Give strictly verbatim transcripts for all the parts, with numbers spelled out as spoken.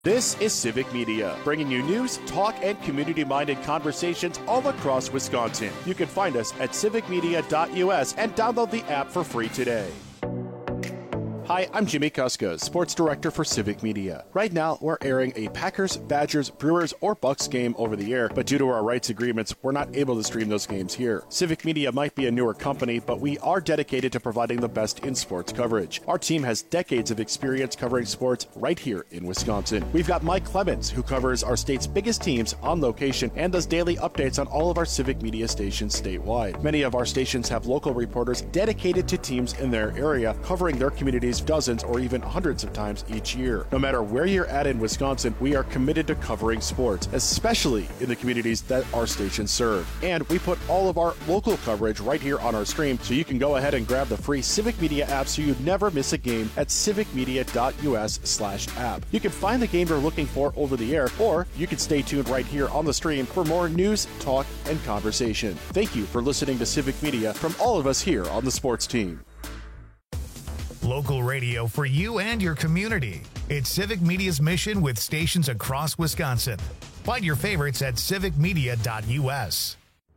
This is Civic Media, bringing you news, talk, and community-minded conversations all across Wisconsin. You can find us at civic media dot U S and download the app for free today. Hi, I'm Jimmy Kuska, Sports Director for Civic Media. Right now, we're airing a Packers, Badgers, Brewers, or Bucks game over the air, but due to our rights agreements, we're not able to stream those games here. Civic Media might be a newer company, but we are dedicated to providing the best in sports coverage. Our team has decades of experience covering sports right here in Wisconsin. We've got Mike Clemens, who covers our state's biggest teams on location and does daily updates on all of our Civic Media stations statewide. Many of our stations have local reporters dedicated to teams in their area, covering their communities dozens or even hundreds of times each year. No matter where you're at in Wisconsin, we are committed to covering sports, especially in the communities that our stations serve. And we put all of our local coverage right here on our stream, so you can go ahead and grab the free Civic Media app so you never miss a game at civic media dot U S slash app. You can find the game you're looking for over the air, or you can stay tuned right here on the stream for more news, talk, and conversation. Thank you for listening to Civic Media from all of us here on the sports team. Local radio for you and your community. It's Civic Media's mission with stations across Wisconsin. Find your favorites at civic media dot U S.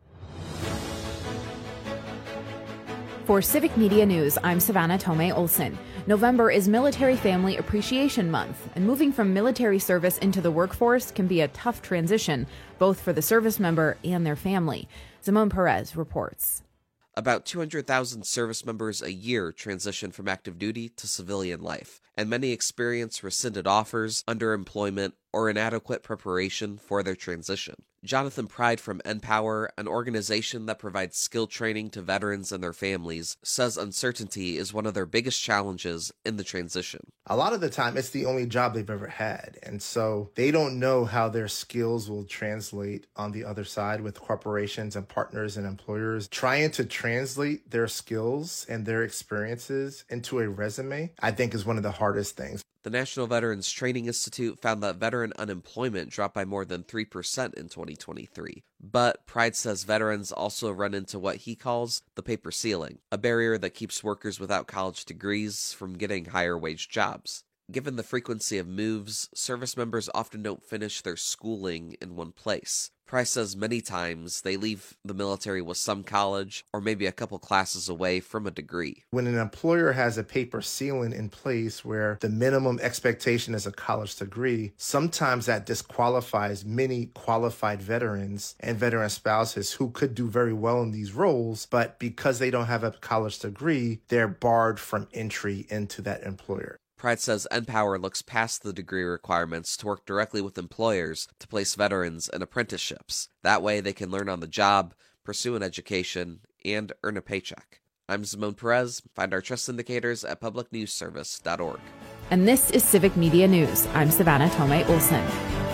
For Civic Media News, I'm Savannah Tomei Olson. November is Military Family Appreciation Month, and moving from military service into the workforce can be a tough transition, both for the service member and their family. Simone Perez reports. About two hundred thousand service members a year transition from active duty to civilian life, and many experience rescinded offers, underemployment, or inadequate preparation for their transition. Jonathan Pride from Empower, an organization that provides skill training to veterans and their families, says uncertainty is one of their biggest challenges in the transition. A lot of the time, it's the only job they've ever had, and so they don't know how their skills will translate on the other side with corporations and partners and employers. Trying to translate their skills and their experiences into a resume, I think, is one of the hardest things. The National Veterans Training Institute found that veteran unemployment dropped by more than three percent in twenty twenty-three. But Pride says veterans also run into what he calls the paper ceiling, a barrier that keeps workers without college degrees from getting higher wage jobs. Given the frequency of moves, service members often don't finish their schooling in one place. Price says many times they leave the military with some college or maybe a couple classes away from a degree. When an employer has a paper ceiling in place where the minimum expectation is a college degree, sometimes that disqualifies many qualified veterans and veteran spouses who could do very well in these roles, but because they don't have a college degree, they're barred from entry into that employer. Pride says Empower looks past the degree requirements to work directly with employers to place veterans in apprenticeships. That way they can learn on the job, pursue an education, and earn a paycheck. I'm Simone Perez. Find our trust indicators at public news service dot org. And this is Civic Media News. I'm Savannah Tomei Olson.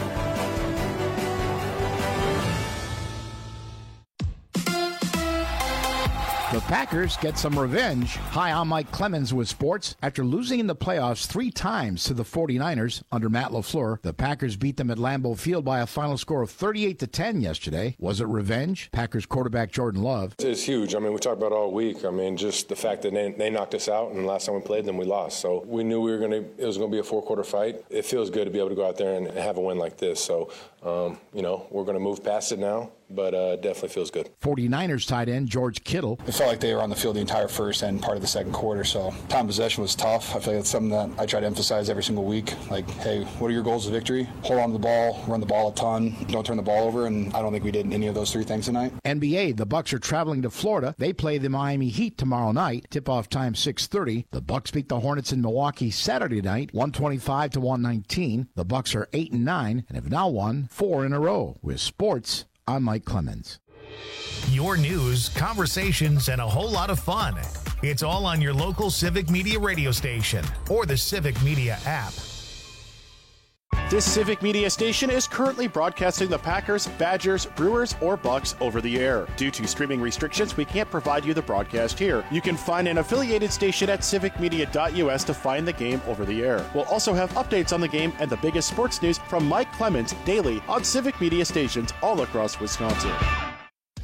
The Packers get some revenge. Hi, I'm Mike Clemens with sports. After losing in the playoffs three times to the forty-niners under Matt LaFleur, the Packers beat them at Lambeau Field by a final score of thirty-eight to ten yesterday. Was it revenge? Packers quarterback Jordan Love. It's huge. I mean, we talked about it all week. I mean, just the fact that they, they knocked us out, and the last time we played them, we lost. So we knew we were going to. It was going to be a four-quarter fight. It feels good to be able to go out there and have a win like this. So, um, you know, we're going to move past it now. But uh, definitely feels good. forty-niners tight end George Kittle. It felt like they were on the field the entire first and part of the second quarter, so time possession was tough. I feel like it's something that I try to emphasize every single week. Like, hey, what are your goals of victory? Hold on to the ball, run the ball a ton, don't turn the ball over, and I don't think we did any of those three things tonight. N B A, the Bucks are traveling to Florida. They play the Miami Heat tomorrow night. Tip-off time six thirty. The Bucks beat the Hornets in Milwaukee Saturday night, one twenty-five to one nineteen. The Bucks are eight and nine and have now won four in a row. With sports, I'm Mike Clemens. Your news, conversations, and a whole lot of fun. It's all on your local Civic Media radio station or the Civic Media app. This Civic Media station is currently broadcasting the Packers, Badgers, Brewers, or Bucks over the air. Due to streaming restrictions, we can't provide you the broadcast here. You can find an affiliated station at civic media dot U S to find the game over the air. We'll also have updates on the game and the biggest sports news from Mike Clemens daily on Civic Media stations all across Wisconsin.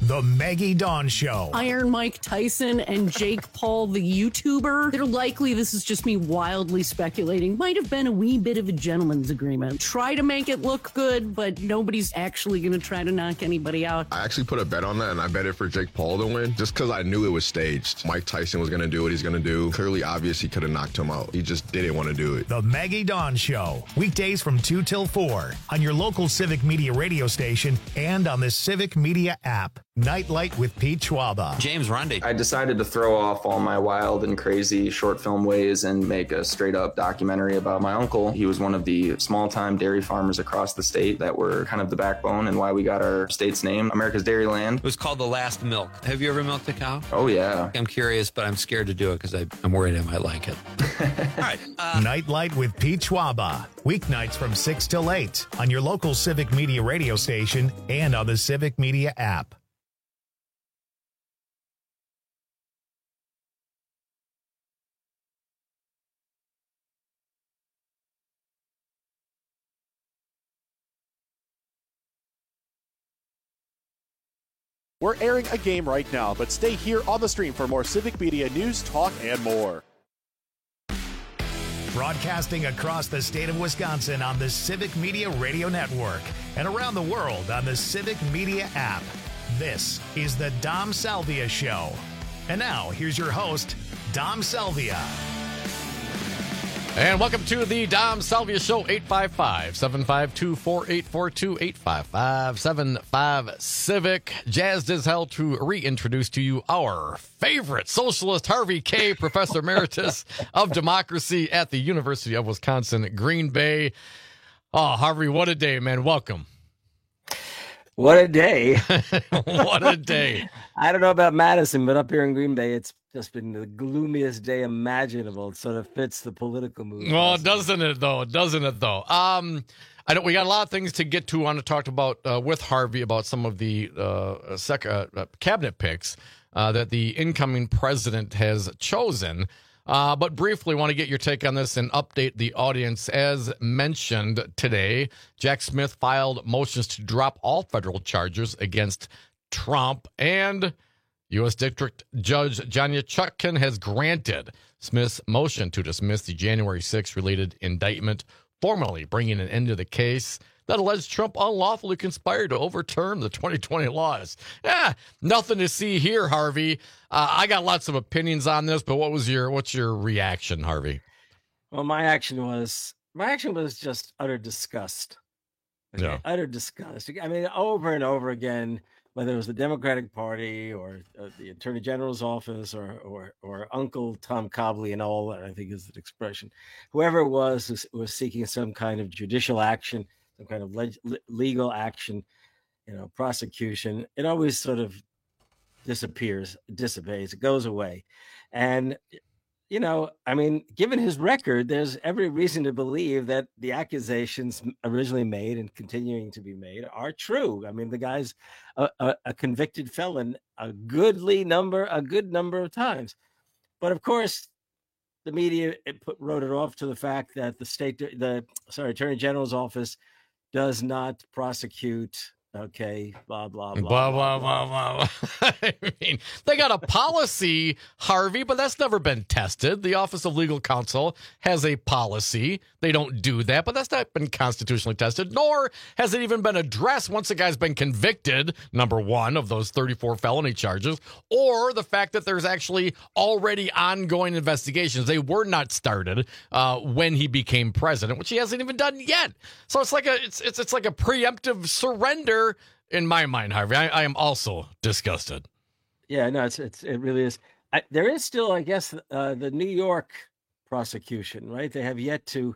The Maggie Dawn Show. Iron Mike Tyson and Jake Paul, the YouTuber. They're likely, this is just me wildly speculating, might have been a wee bit of a gentleman's agreement. Try to make it look good, but nobody's actually going to try to knock anybody out. I actually put a bet on that, and I bet it for Jake Paul to win, just because I knew it was staged. Mike Tyson was going to do what he's going to do. Clearly obvious he could have knocked him out. He just didn't want to do it. The Maggie Dawn Show. Weekdays from two till four on your local Civic Media radio station and on the Civic Media app. Nightlight with Pete Schwaba. James Rundy. I decided to throw off all my wild and crazy short film ways and make a straight up documentary about my uncle. He was one of the small time dairy farmers across the state that were kind of the backbone and why we got our state's name, America's Dairyland. It was called The Last Milk. Have you ever milked a cow? Oh, yeah. I'm curious, but I'm scared to do it because I'm worried I might like it. All right. Uh, Nightlight with Pete Schwaba. Weeknights from six till eight on your local Civic Media radio station and on the Civic Media app. We're airing a game right now, but stay here on the stream for more Civic Media news, talk, and more. Broadcasting across the state of Wisconsin on the Civic Media Radio Network and around the world on the Civic Media app. This is the Dom Salvia Show. And now, here's your host, Dom Salvia. And welcome to the Dom Salvia Show, eight five five, seven five two, four eight four two, eight five five, seven five, Civic. Jazzed as hell to reintroduce to you our favorite socialist, Harvey Kaye, Professor Emeritus of Democracy at the University of Wisconsin, Green Bay. Oh, Harvey, what a day, man. Welcome. What a day. What a day. I don't know about Madison, but up here in Green Bay, it's just been the gloomiest day imaginable. It sort of fits the political mood. Well, also. doesn't it, though? Doesn't it, though? Um, I know we got a lot of things to get to. I want to talk about uh, with Harvey about some of the uh, sec- uh, cabinet picks uh, that the incoming president has chosen. Uh, but briefly, want to get your take on this and update the audience. As mentioned today, Jack Smith filed motions to drop all federal charges against Trump, and U S District Judge Janya Chutkan has granted Smith's motion to dismiss the January sixth related indictment, formally bringing an end to the case that alleged Trump unlawfully conspired to overturn the twenty twenty laws. Yeah, nothing to see here, Harvey. Uh, I got lots of opinions on this, but what was your what's your reaction, Harvey? Well, my action was my action was just utter disgust. Okay? Yeah, utter disgust. I mean, over and over again, whether it was the Democratic Party or uh, the Attorney General's office or or or Uncle Tom Cobley and all, I think is the expression. Whoever it was was, was seeking some kind of judicial action, some kind of leg- legal action, you know, prosecution. It always sort of disappears, dissipates, it goes away. And, you know, I mean, given his record, there's every reason to believe that the accusations originally made and continuing to be made are true. I mean, the guy's a, a, a convicted felon a goodly number, a good number of times. But of course, the media it put, wrote it off to the fact that the state, the sorry, Attorney General's office does not prosecute. Okay, blah, blah, blah. Blah, blah, blah, blah, blah. I mean, they got a policy, Harvey, but that's never been tested. The Office of Legal Counsel has a policy. They don't do that, but that's not been constitutionally tested, nor has it even been addressed once a guy's been convicted, number one, of those thirty-four felony charges, or the fact that there's actually already ongoing investigations. They were not started uh, when he became president, which he hasn't even done yet. So it's like a it's it's it's like a preemptive surrender. In my mind, Harvey, I, I am also disgusted. Yeah, no, it's, it's it really is. I, there is still, I guess, uh, the New York prosecution, right? They have yet to,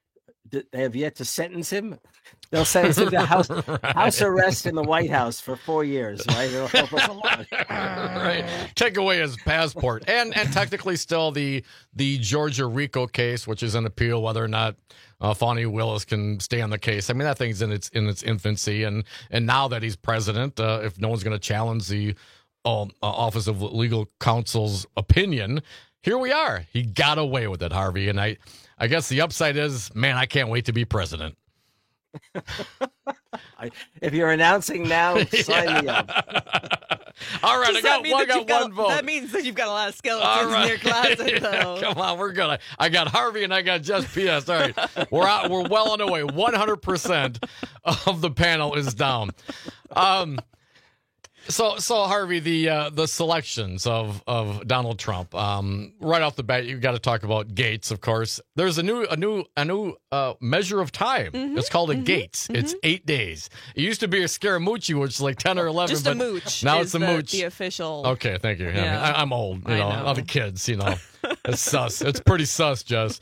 they have yet to sentence him. They'll sentence him to house right. house arrest in the White House for four years, right? It'll help us a lot. Right, take away his passport, and and technically still the the Georgia RICO case, which is an appeal, whether or not Uh, Fani Willis can stay on the case. I mean, that thing's in its in its infancy, and and now that he's president, uh, if no one's going to challenge the uh, uh, Office of Legal Counsel's opinion, here we are. He got away with it, Harvey, and I, I guess the upside is, man, I can't wait to be president. I, if you're announcing now, sign yeah. me up. All right, Does I got one, got one got, vote. That means that you've got a lot of skeletons right. in your closet, though. Come on, we're good. I got Harvey and I got Jess P S. All right, we're out. We're well on the way. one hundred percent of the panel is down. Um. So, so Harvey, the uh, the selections of, of Donald Trump. Um, right off the bat, you got to talk about Gates, of course. There's a new a new a new uh, measure of time. Mm-hmm, it's called a mm-hmm, Gates. Mm-hmm. It's eight days. It used to be a Scaramucci, which is like ten or eleven. Just but a mooch. Now it's a the, mooch. The official. Okay, thank you. Yeah. I mean, I, I'm old. You know, know, all the kids. You know, it's sus. It's pretty sus, Jess.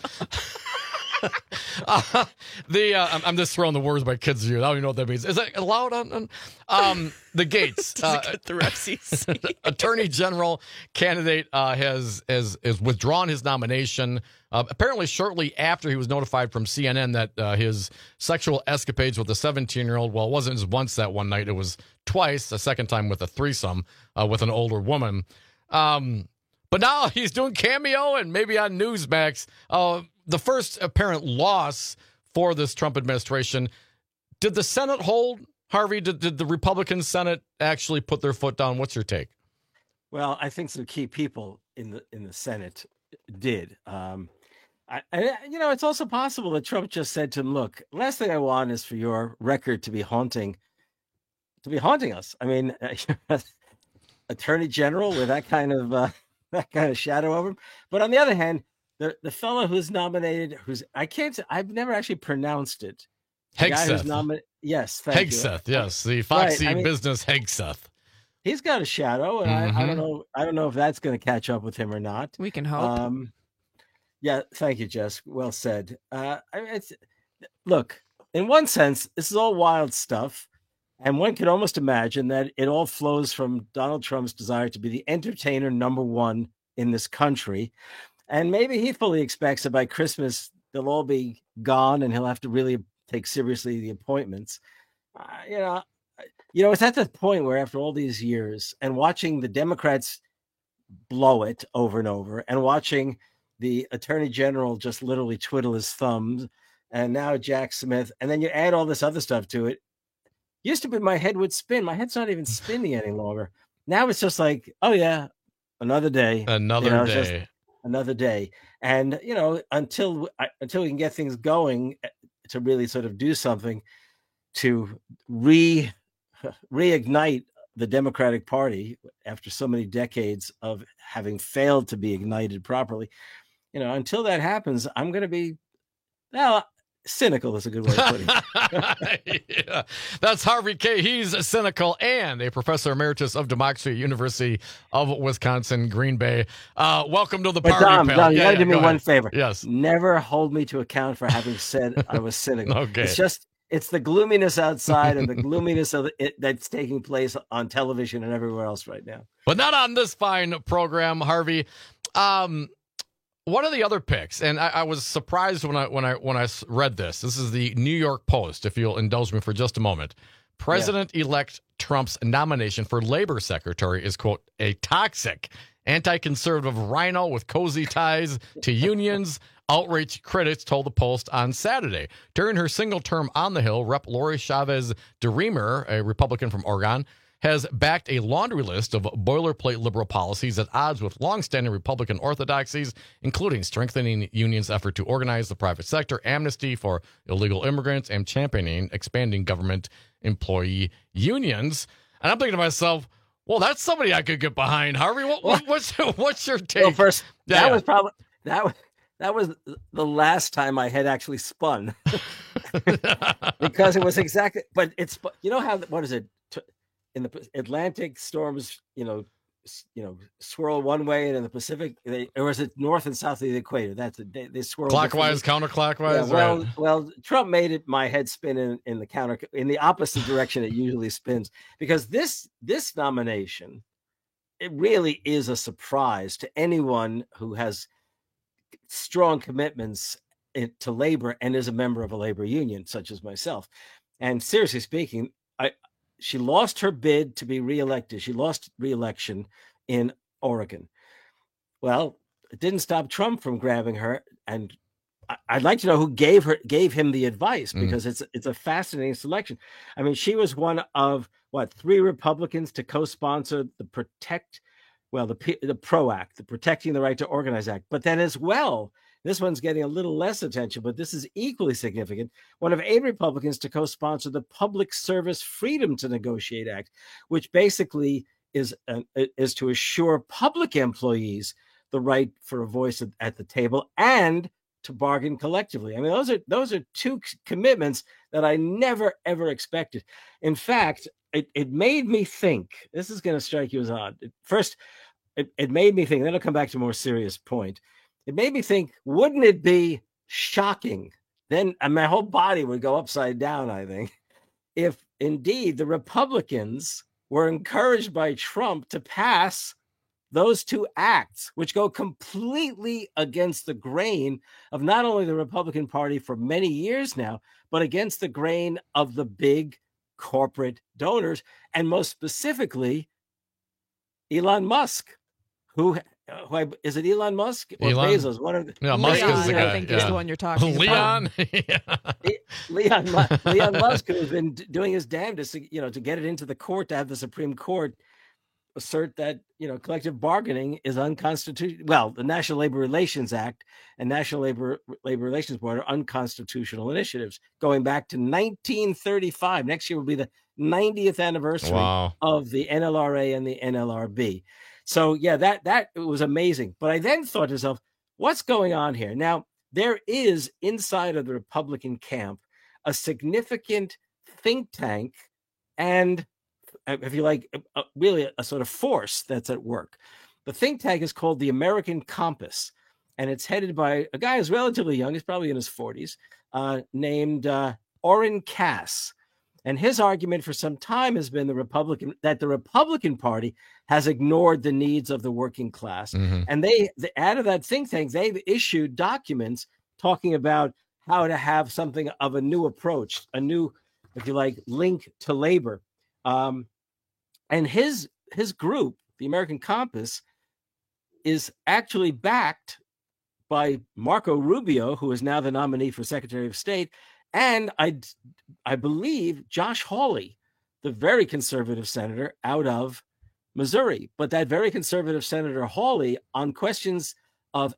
uh, the uh, I'm, I'm just throwing the words my kids use. I don't even know what that means. Is that allowed on, on um, the Gates? Does uh, it get through F C C? Attorney General candidate uh, has has has withdrawn his nomination. Uh, apparently, shortly after he was notified from C N N that uh, his sexual escapades with a seventeen-year-old, well, it wasn't just once that one night; it was twice. A second time with a threesome uh, with an older woman. Um, but now he's doing cameo and maybe on Newsmax. Uh, The first apparent loss for this Trump administration. Did the Senate hold, Harvey? Did, did the Republican Senate actually put their foot down? What's your take? Well, I think some key people in the in the Senate did. Um, I, I, you know, it's also possible that Trump just said to him, "Look, last thing I want is for your record to be haunting, to be haunting us." I mean, Attorney General with that kind of uh, that kind of shadow over him. But on the other hand, The the fellow who's nominated, who's I can't, I've never actually pronounced it. Hegseth. Nomi- yes, thank Hegseth, you. yes, the Foxy right, I mean, business Hegseth. He's got a shadow, and mm-hmm. I, I don't know. I don't know if that's going to catch up with him or not. We can hope. Um, yeah, thank you, Jess. Well said. Uh, I mean, it's look, in one sense, this is all wild stuff, and one could almost imagine that it all flows from Donald Trump's desire to be the entertainer number one in this country. And maybe he fully expects that by Christmas, they'll all be gone and he'll have to really take seriously the appointments. Uh, you know, you know, it's at the point where after all these years and watching the Democrats blow it over and over and watching the Attorney General just literally twiddle his thumbs and now Jack Smith, and then you add all this other stuff to it. Used to be my head would spin. My head's not even spinning any longer. Now it's just like, oh yeah, another day. Another you know, day. Just, another day. And, you know, until until we can get things going to really sort of do something to re reignite the Democratic Party after so many decades of having failed to be ignited properly, you know, until that happens, I'm going to be, well, cynical is a good way of putting it. Yeah, that's Harvey K. He's cynical and a professor emeritus of democracy at University of Wisconsin, Green Bay. Uh, welcome to the but party, Dom, pal. Dom, you yeah, got to yeah, do me go one ahead. favor. Yes. Never hold me to account for having said I was cynical. Okay. It's just, it's the gloominess outside and the gloominess of it that's taking place on television and everywhere else right now. But not on this fine program, Harvey. Um, What are the other picks? And I, I was surprised when I when I when I read this. This is the New York Post. If you'll indulge me for just a moment, President-elect Trump's nomination for labor secretary is, quote, a toxic, anti-conservative rhino with cozy ties to unions. Outraged critics told the Post on Saturday. During her single term on the Hill, Representative Lori Chavez DeRemer, a Republican from Oregon, has backed a laundry list of boilerplate liberal policies at odds with longstanding Republican orthodoxies, including strengthening unions' effort to organize the private sector, amnesty for illegal immigrants, and championing expanding government employee unions. And I'm thinking to myself, well, that's somebody I could get behind, Harvey. What, what, what's what's your take? Well, first, yeah, that yeah. was probably that was that was the last time my head actually spun because it was exactly. But it's you know how what is it? In the Atlantic, storms, you know, you know, swirl one way, and in the Pacific, they, or is it north and south of the equator? That's it. They, they swirl clockwise, counterclockwise. Yeah, well, right. well, Trump made it my head spin in, in the counter in the opposite direction it usually spins, because this this nomination, it really is a surprise to anyone who has strong commitments to labor and is a member of a labor union, such as myself. And seriously speaking, I. She lost her bid to be reelected. She lost reelection in Oregon. Well, it didn't stop Trump from grabbing her and I'd like to know who gave her gave him the advice, because mm. it's it's a fascinating selection. I mean, she was one of what three Republicans to co-sponsor the Protect, well, the the PRO Act, the Protecting the Right to Organize Act. But then as well, this one's getting a little less attention, but this is equally significant. One of eight Republicans to co-sponsor the Public Service Freedom to Negotiate Act, which basically is uh, is to assure public employees the right for a voice at, at the table and to bargain collectively. I mean, those are those are two commitments that I never, ever expected. In fact, it, it made me think, this is going to strike you as odd. First, it, it made me think, then I'll come back to a more serious point. It made me think, wouldn't it be shocking? Then my whole body would go upside down, I think, if indeed the Republicans were encouraged by Trump to pass those two acts, which go completely against the grain of not only the Republican Party for many years now, but against the grain of the big corporate donors, and most specifically, Elon Musk, who, who I, is it Elon Musk or Elon? Bezos? One of the, yeah, Musk Leon, is the guy. I think yeah. is the one you're talking Leon? about. yeah. Leon, Leon, Leon Musk, who has been doing his damnedest, you know, to get it into the court, to have the Supreme Court assert that, you know, collective bargaining is unconstitutional. Well, the National Labor Relations Act and National Labor Labor Relations Board are unconstitutional initiatives going back to nineteen thirty-five. Next year will be the ninetieth anniversary wow. of the N L R A and the N L R B. So yeah, that that was amazing. But I then thought to myself, what's going on here? Now, there is inside of the Republican camp a significant think tank and, if you like, a, really a, a sort of force that's at work. The think tank is called the American Compass, and it's headed by a guy who's relatively young, he's probably in his forties, uh, named uh, Oren Cass. And his argument for some time has been the Republican that the Republican Party has ignored the needs of the working class. Mm-hmm. And they, the, out of that think tank, they've issued documents talking about how to have something of a new approach, a new, if you like, link to labor. Um, and his his group, the American Compass, is actually backed by Marco Rubio, who is now the nominee for Secretary of State, and I, I believe Josh Hawley, the very conservative senator out of Missouri. But that very conservative Senator Hawley, on questions of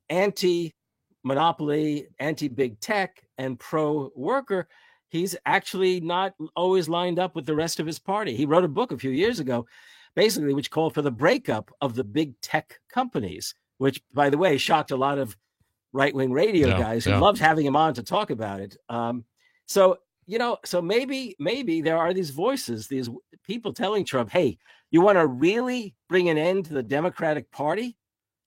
anti-monopoly, anti-big tech, and pro-worker, he's actually not always lined up with the rest of his party. He wrote a book a few years ago, basically, which called for the breakup of the big tech companies, which, by the way, shocked a lot of right-wing radio yeah, guys who yeah. loved having him on to talk about it. Um, so, you know, so maybe, maybe there are these voices, these people telling Trump, hey, you want to really bring an end to the Democratic Party?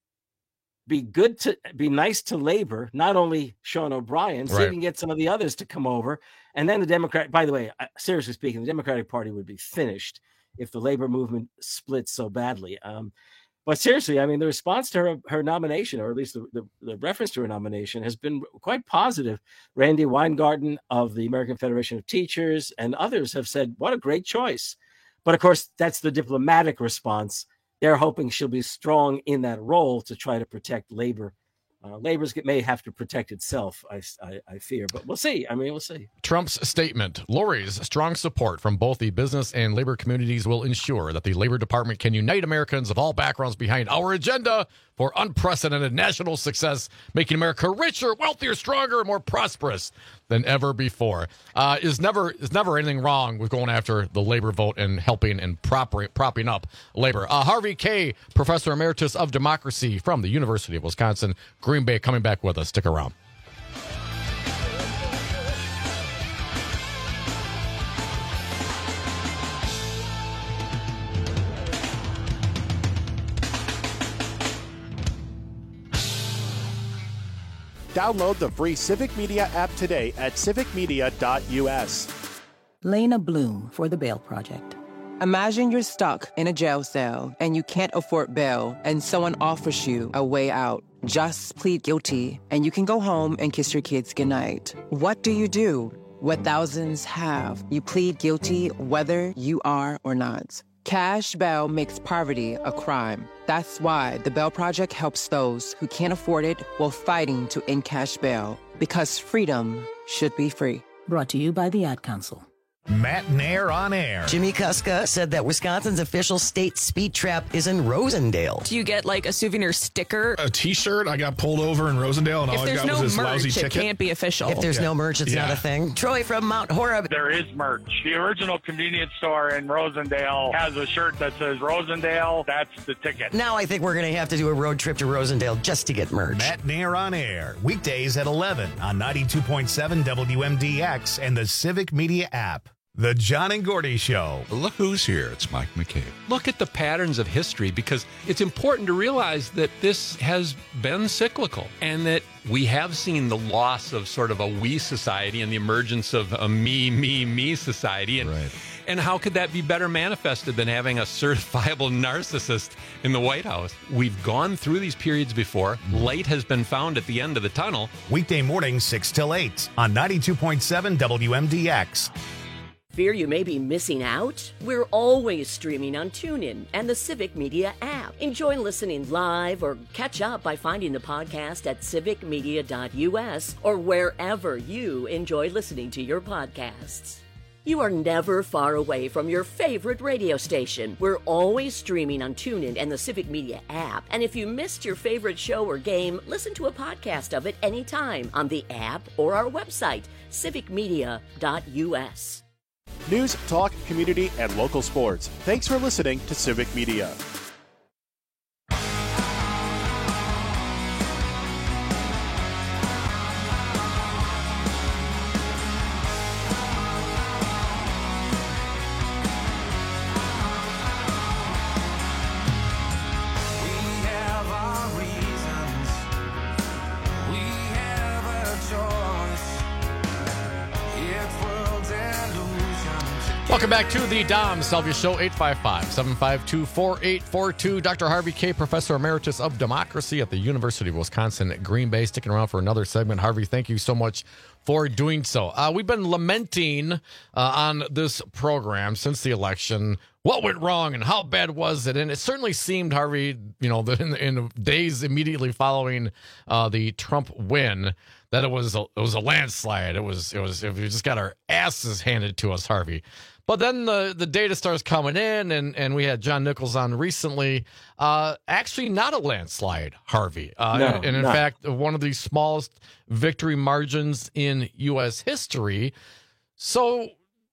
Be good to be nice to labor, not only Sean O'Brien, see right. if you can get some of the others to come over. And then the Democrat, by the way, seriously speaking, the Democratic Party would be finished if the labor movement splits so badly. Um, but seriously, I mean, the response to her, her nomination, or at least the, the, the reference to her nomination, has been quite positive. Randy Weingarten of the American Federation of Teachers and others have said, what a great choice. But of course, that's the diplomatic response. They're hoping she'll be strong in that role to try to protect labor. Uh, Labor's may have to protect itself, I, I, I fear, but we'll see. I mean, we'll see. Trump's statement. Lori's strong support from both the business and labor communities will ensure that the Labor Department can unite Americans of all backgrounds behind our agenda for unprecedented national success, making America richer, wealthier, stronger, and more prosperous than ever before. Uh, is never is never anything wrong with going after the labor vote and helping and proper, propping up labor. Uh, Harvey Kaye, Professor Emeritus of Democracy from the University of Wisconsin, Green Bay, coming back with us. Stick around. Download the free Civic Media app today at civic media dot u s. Lena Bloom for the Bail Project. Imagine you're stuck in a jail cell and you can't afford bail and someone offers you a way out. Just plead guilty and you can go home and kiss your kids goodnight. What do you do? What thousands have. You plead guilty whether you are or not. Cash bail makes poverty a crime. That's why the Bail Project helps those who can't afford it while fighting to end cash bail. Because freedom should be free. Brought to you by the Ad Council. Matt Nair on air. Jimmy Kuska said that Wisconsin's official state speed trap is in Rosendale. Do you get like a souvenir sticker? A T-shirt. I got pulled over in Rosendale, and if all I got no was this merch, lousy it ticket. It can't be official. If there's yeah. no merch, it's yeah. not a thing. Troy from Mount Horeb. There is merch. The original convenience store in Rosendale has a shirt that says Rosendale. That's the ticket. Now I think we're going to have to do a road trip to Rosendale just to get merch. Matt Nair on air. Weekdays at eleven on ninety-two point seven W M D X and the Civic Media app. The John and Gordy Show. Look who's here. It's Mike McCabe. Look at the patterns of history, because it's important to realize that this has been cyclical and that we have seen the loss of sort of a we society and the emergence of a me, me, me society. And, right. and how could that be better manifested than having a certifiable narcissist in the White House? We've gone through these periods before. Light has been found at the end of the tunnel. Weekday mornings, six till eight on ninety-two point seven W M D X. Fear you may be missing out? We're always streaming on TuneIn and the Civic Media app. Enjoy listening live or catch up by finding the podcast at civic media dot U S or wherever you enjoy listening to your podcasts. You are never far away from your favorite radio station. We're always streaming on TuneIn and the Civic Media app. And if you missed your favorite show or game, listen to a podcast of it anytime on the app or our website, civic media dot U S. News, talk, community, and local sports. Thanks for listening to Civic Media. Welcome back to the Dom Salvia Show, eight five five, seven five two, four eight four two. Doctor Harvey K., Professor Emeritus of Democracy at the University of Wisconsin at Green Bay, sticking around for another segment. Harvey, thank you so much for doing so. Uh, we've been lamenting uh, on this program since the election what went wrong and how bad was it. And it certainly seemed, Harvey, you know, in, in the days immediately following uh, the Trump win, that it was a, it was a landslide. It was it was we just got our asses handed to us, Harvey. But then the, the data starts coming in, and, and we had John Nichols on recently. Uh, actually, not a landslide, Harvey. Uh, no, and, and in not. fact, one of the smallest victory margins in U S history. So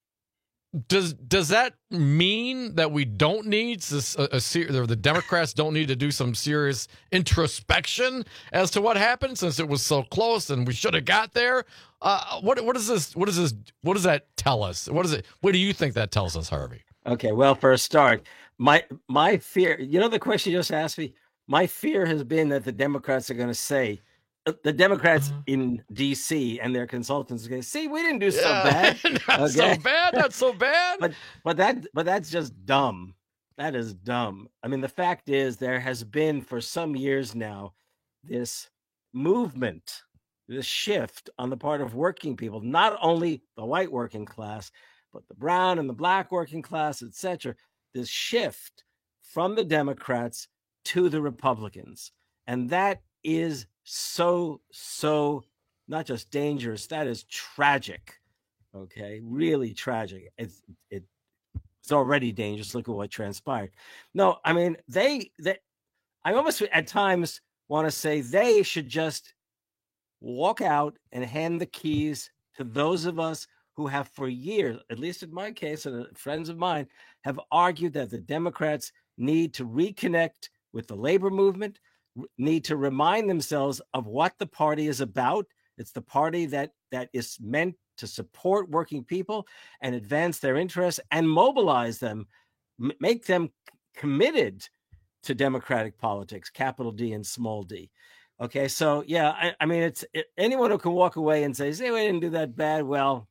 does does that mean that we don't need this, a, a ser- the Democrats don't need to do some serious introspection as to what happened, since it was so close and we should have got there? Uh, what what is this? What is this? What does that tell us? What is it? What do you think that tells us, Harvey? Okay, well, for a start, my my fear. You know the question you just asked me. My fear has been that the Democrats are going to say, the Democrats uh-huh. in D C and their consultants are going to say, "See, we didn't do so yeah, bad, not okay? so bad, not so bad." but but that but that's just dumb. That is dumb. I mean, the fact is, there has been for some years now this movement, this shift on the part of working people, not only the white working class, but the brown and the black working class, et cetera. This shift from the Democrats to the Republicans, and that is so so not just dangerous, that is tragic. Okay, really tragic. It's it, it's already dangerous. Look at what transpired. No, I mean they they I almost at times want to say they should just walk out and hand the keys to those of us who have for years, at least in my case and friends of mine, have argued that the Democrats need to reconnect with the labor movement, need to remind themselves of what the party is about. It's the party that that is meant to support working people and advance their interests and mobilize them, m- make them c- committed to democratic politics, capital D and small d. Okay, so yeah, I, I mean, it's it, anyone who can walk away and say, "Say we didn't do that bad." Well,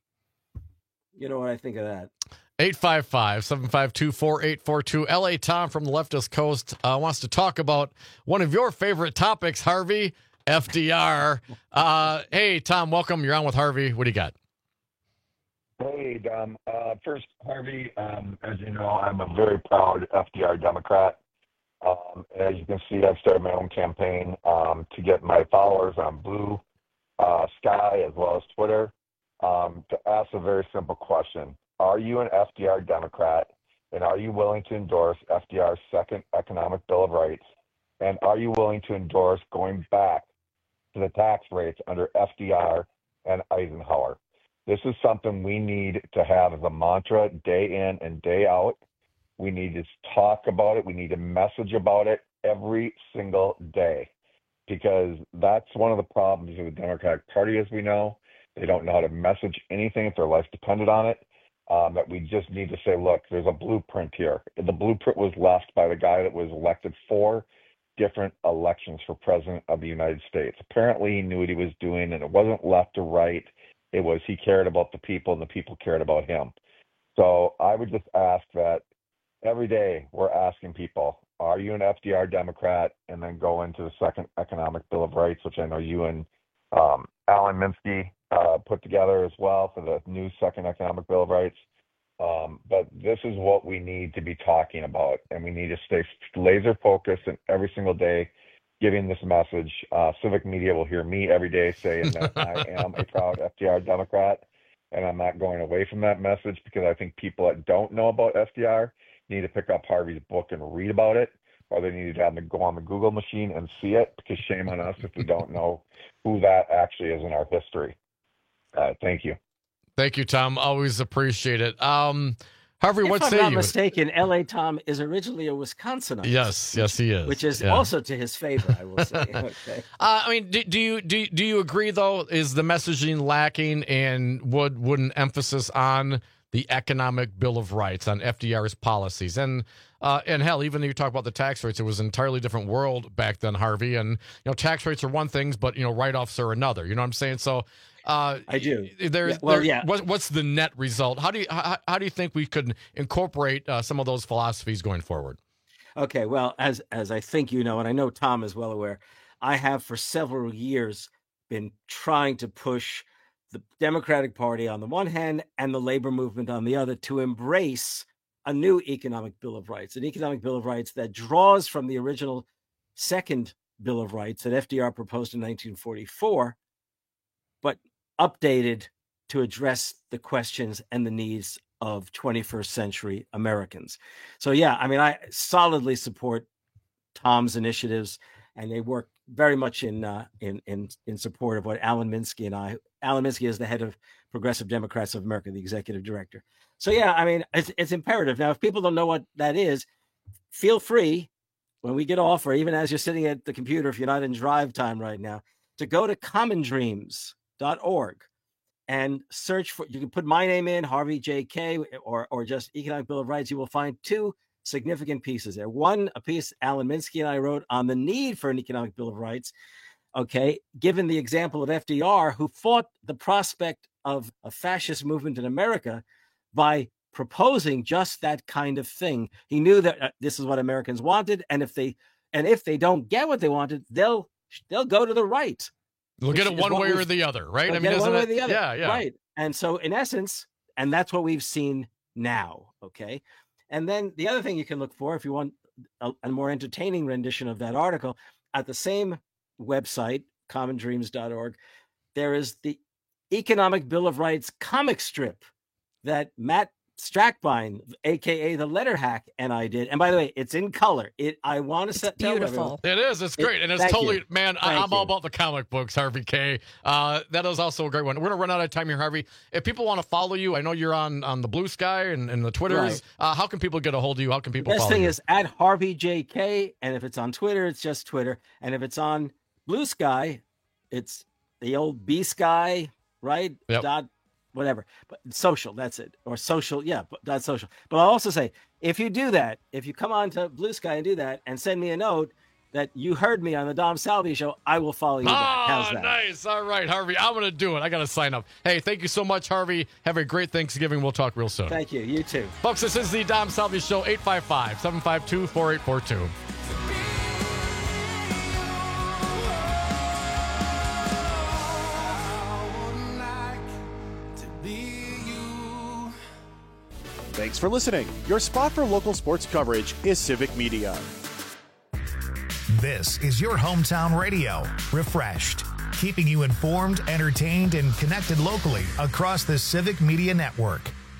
you know what I think of that. eight five five, seven five two, four eight four two. L A Tom from the leftist coast uh, wants to talk about one of your favorite topics, Harvey, F D R. Uh, hey, Tom, welcome. You're on with Harvey. What do you got? Hey, Dom. Uh, first, Harvey, um, as you know, I'm a very proud F D R Democrat. Um, as you can see, I've started my own campaign um, to get my followers on blue. Uh, uh, Sky as well as Twitter um, to ask a very simple question. Are you an F D R Democrat, and are you willing to endorse F D R's second economic Bill of Rights? And are you willing to endorse going back to the tax rates under F D R and Eisenhower? This is something we need to have as a mantra day in and day out. We need to talk about it. We need to message about it every single day, because that's one of the problems with the Democratic Party, as we know. They don't know how to message anything if their life depended on it. Um, that we just need to say, look, there's a blueprint here. The blueprint was left by the guy that was elected four different elections for president of the United States. Apparently he knew what he was doing, and it wasn't left or right. It was he cared about the people, and the people cared about him. So I would just ask that every day we're asking people, are you an F D R Democrat? And then go into the second economic Bill of Rights, which I know you and um, Alan Minsky uh, put together as well for the new second economic Bill of Rights. Um, but this is what we need to be talking about, and we need to stay laser focused and every single day giving this message. Uh, Civic Media will hear me every day saying that I am a proud F D R Democrat, and I'm not going away from that message, because I think people that don't know about F D R need to pick up Harvey's book and read about it, or they need to have to go on the Google machine and see it, because shame on us if we don't know who that actually is in our history. Uh, thank you. Thank you, Tom. Always appreciate it. Um, Harvey, if what I'm say not you? mistaken, L A Tom is originally a Wisconsinite. Yes, yes, he is. Which is yeah. also to his favor, I will say. Okay. Uh, I mean, do, do you do do you agree though? Is the messaging lacking, and would would an emphasis on the economic Bill of Rights, on F D R's policies, and uh, and hell, even though you talk about the tax rates, it was an entirely different world back then, Harvey. And you know, tax rates are one thing, but you know, write-offs are another. You know what I'm saying? So. Uh, I do. There's, yeah, well, there, yeah. What, what's the net result? How do you how, how do you think we could incorporate uh, some of those philosophies going forward? Okay, well, as as I think you know, and I know Tom is well aware, I have for several years been trying to push the Democratic Party on the one hand and the labor movement on the other to embrace a new economic Bill of Rights, an economic Bill of Rights that draws from the original second Bill of Rights that F D R proposed in nineteen forty-four, but updated to address the questions and the needs of twenty-first century Americans. So, yeah, I mean, I solidly support Tom's initiatives, and they work very much in uh, in in in support of what Alan Minsky and I. Alan Minsky is the head of Progressive Democrats of America, the executive director. So, yeah, I mean, it's, it's imperative. Now, if people don't know what that is, feel free when we get off, or even as you're sitting at the computer, if you're not in drive time right now, to go to common dreams dot org and search for, you can put my name in, Harvey J K, or or just Economic Bill of Rights. You will find two significant pieces there. One, a piece Alan Minsky and I wrote on the need for an Economic Bill of Rights, okay, given the example of F D R, who fought the prospect of a fascist movement in America by proposing just that kind of thing. He knew that uh, this is what Americans wanted, and if they and if they don't get what they wanted, they'll they'll go to the right. They'll get it one way or the other, right? I mean, one way or the other. Yeah, yeah. Right. And so, in essence, and that's what we've seen now. Okay. And then the other thing you can look for, if you want a, a more entertaining rendition of that article, at the same website, common dreams dot org, there is the Economic Bill of Rights comic strip that Matt Strackbine, aka the Letter Hack, and I did. And by the way, it's in color. It I want to set beautiful. It is. It's great, it, and it's totally you. man. I, I'm you. all about the comic books, Harvey K. Uh, that is also a great one. We're gonna run out of time here, Harvey. If people want to follow you, I know you're on on the Blue Sky and, and the Twitters. Right. Uh, how can people get a hold of you? How can people? The best follow thing you? is at Harvey J K, and if it's on Twitter, it's just Twitter, and if it's on Blue Sky, it's the old B Sky, right? Yep. Dot whatever, but social, that's it. Or social, yeah, dot social. But I'll also say, if you do that, if you come on to Blue Sky and do that and send me a note that you heard me on the Dom Salvi show, I will follow you back. How's Oh, that? nice. All right, Harvey. I'm going to do it. I got to sign up. Hey, thank you so much, Harvey. Have a great Thanksgiving. We'll talk real soon. Thank you. You too. Folks, this is the Dom Salvi Show, eight five five, seven five two, four eight four two. Thanks for listening. Your spot for local sports coverage is Civic Media. This is your hometown radio, refreshed. keeping you informed, entertained, and connected locally across the Civic Media Network.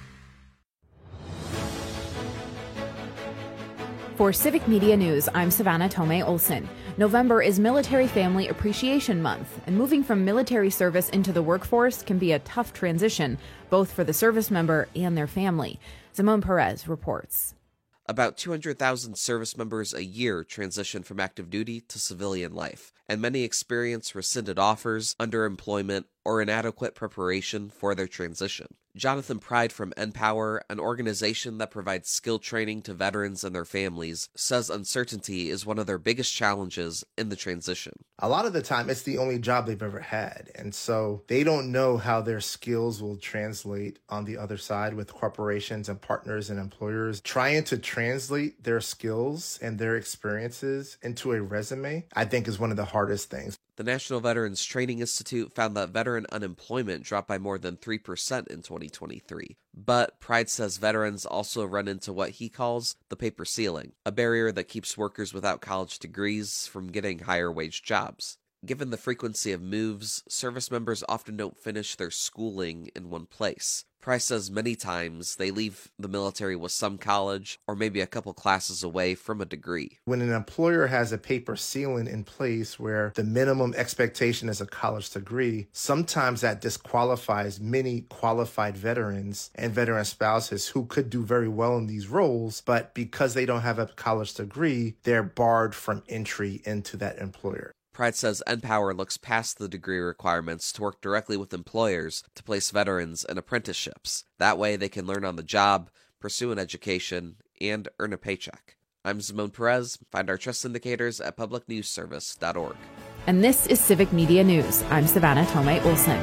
For Civic Media News, I'm Savannah Tomei Olson. November is Military Family Appreciation Month, and moving from military service into the workforce can be a tough transition, both for the service member and their family. Simone Perez reports. About two hundred thousand service members a year transition from active duty to civilian life, and many experience rescinded offers, underemployment, or inadequate preparation for their transition. Jonathan Pride from Empower, an organization that provides skill training to veterans and their families, says uncertainty is one of their biggest challenges in the transition. A lot of the time, it's the only job they've ever had, and so they don't know how their skills will translate on the other side with corporations and partners and employers. Trying to translate their skills and their experiences into a resume, I think, is one of the hardest things. The National Veterans Training Institute found that veteran unemployment dropped by more than three percent in twenty twenty-three. But Pride says veterans also run into what he calls the paper ceiling, a barrier that keeps workers without college degrees from getting higher wage jobs. Given the frequency of moves, service members often don't finish their schooling in one place. Price says many times they leave the military with some college or maybe a couple classes away from a degree. When an employer has a paper ceiling in place where the minimum expectation is a college degree, sometimes that disqualifies many qualified veterans and veteran spouses who could do very well in these roles, but because they don't have a college degree, they're barred from entry into that employer. Pride says Empower looks past the degree requirements to work directly with employers to place veterans in apprenticeships. That way they can learn on the job, pursue an education, and earn a paycheck. I'm Simone Perez. Find our trust indicators at public news service dot org. And this is Civic Media News. I'm Savannah Tomei Olson.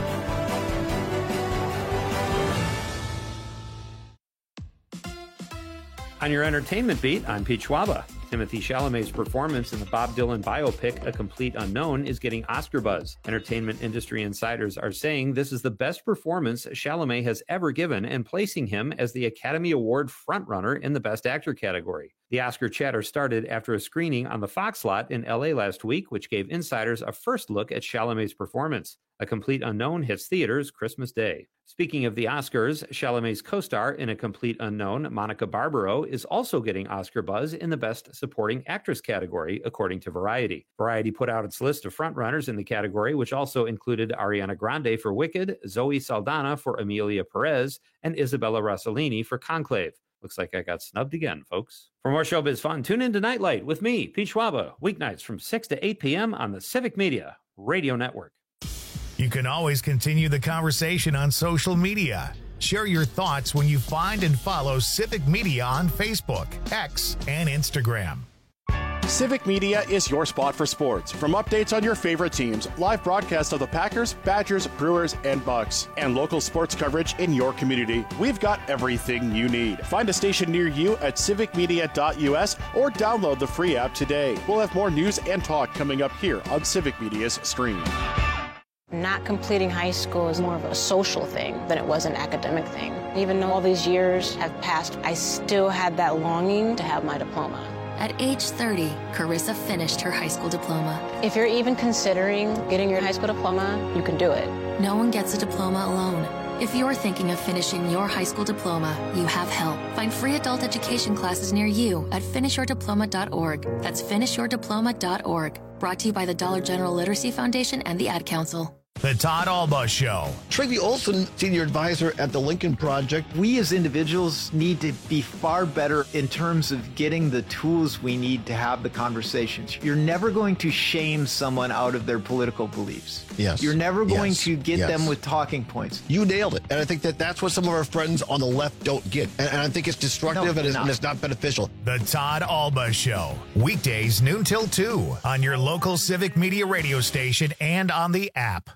On your entertainment beat, I'm Pete Schwaba. Timothée Chalamet's performance in the Bob Dylan biopic, A Complete Unknown, is getting Oscar buzz. Entertainment industry insiders are saying this is the best performance Chalamet has ever given and placing him as the Academy Award frontrunner in the Best Actor category. The Oscar chatter started after a screening on the Fox lot in L A last week, which gave insiders a first look at Chalamet's performance. A Complete Unknown hits theaters Christmas Day. Speaking of the Oscars, Chalamet's co-star in A Complete Unknown, Monica Barbaro, is also getting Oscar buzz in the Best Supporting Actress category, according to Variety. Variety put out its list of frontrunners in the category, which also included Ariana Grande for Wicked, Zoe Saldana for Emilia Perez, and Isabella Rossellini for Conclave. Looks like I got snubbed again, folks. For more showbiz fun, tune in to Nightlight with me, Pete Schwaba, weeknights from six to eight p.m. on the Civic Media Radio Network. You can always continue the conversation on social media. Share your thoughts when you find and follow Civic Media on Facebook, X, and Instagram. Civic Media is your spot for sports. From updates on your favorite teams, live broadcasts of the Packers, Badgers, Brewers, and Bucks, and local sports coverage in your community, we've got everything you need. Find a station near you at civic media dot u s or download the free app today. We'll have more news and talk coming up here on Civic Media's stream. Not completing high school is more of a social thing than it was an academic thing. Even though all these years have passed, I still had that longing to have my diploma. At age thirty, Carissa finished her high school diploma. If you're even considering getting your high school diploma, you can do it. No one gets a diploma alone. If you're thinking of finishing your high school diploma, you have help. Find free adult education classes near you at finish your diploma dot org. That's finish your diploma dot org. Brought to you by the Dollar General Literacy Foundation and the Ad Council. The Todd Alba Show. Tracy Olson, Senior Advisor at the Lincoln Project. We as individuals need to be far better in terms of getting the tools we need to have the conversations. You're never going to shame someone out of their political beliefs. Yes. You're never going yes. to get yes. them with talking points. You nailed it. And I think that that's what some of our friends on the left don't get. And, and I think it's destructive no, and, it's, and it's not beneficial. The Todd Alba Show. Weekdays noon till two on your local Civic Media radio station and on the app.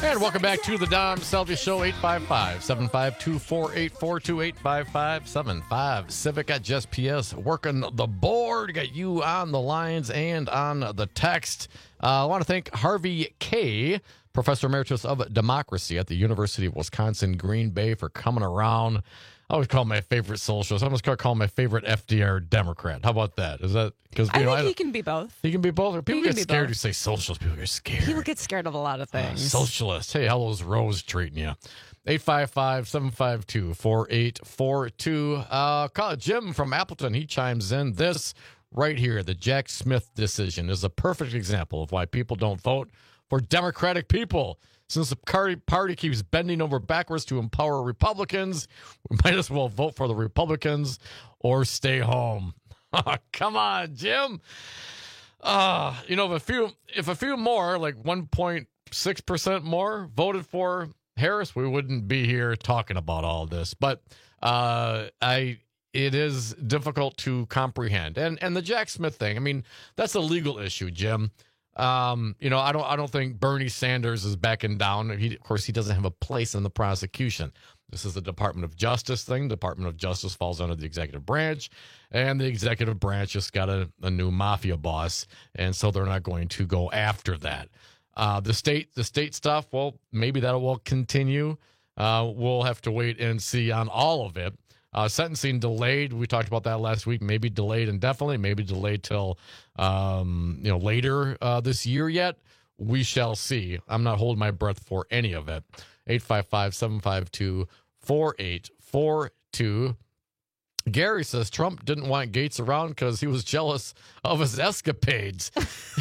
And welcome back to the Dom Salvia Show, eight five five, seven five two, four eight four two, eight five five, seven five. Civic at Just P S working the board. Got you on the lines and on the text. Uh, I want to thank Harvey K., Professor Emeritus of Democracy at the University of Wisconsin, Green Bay, for coming around. I always call him my favorite socialist. I almost call him my favorite F D R Democrat. How about that? Is that because I know, think I, he can be both. He can be both. People He can get be scared both. to say socialist. People get scared. People get scared of a lot of Uh, things. socialist. Hey, how's Rose treating you? eight five five, seven five two, four eight four two. Uh, call Jim from Appleton. He chimes in. This right here, the Jack Smith decision, is a perfect example of why people don't vote for Democratic people. Since the party, party keeps bending over backwards to empower Republicans, we might as well vote for the Republicans or stay home. Come on, Jim. Uh, you know, if a few if a few more, like one point six percent more, voted for Harris, we wouldn't be here talking about all this. But uh, I it is difficult to comprehend. And and the Jack Smith thing, I mean, that's a legal issue, Jim. Um, you know, I don't I don't think Bernie Sanders is backing down. He, of course, he doesn't have a place in the prosecution. This is the Department of Justice thing. The Department of Justice falls under the executive branch, and the executive branch just got a, a new mafia boss, and so they're not going to go after that. Uh, the state, the state stuff, well, maybe that will continue. Uh, we'll have to wait and see on all of it. Uh, sentencing delayed. We talked about that last week. Maybe delayed indefinitely. Maybe delayed till um, you know later uh, this year yet. We shall see. I'm not holding my breath for any of it. eight five five, seven five two, four eight four two. Gary says Trump didn't want Gates around because he was jealous of his escapades.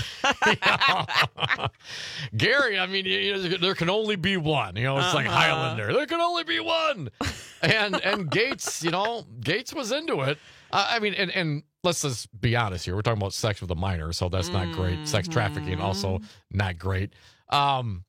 Gary, I mean, you know, there can only be one. You know, it's uh-huh. like Highlander. There can only be one. And and Gates, you know, Gates was into it. Uh, I mean, and, and let's just be honest here. We're talking about sex with a minor, so that's not great. Mm-hmm. Sex trafficking, also not great. Um,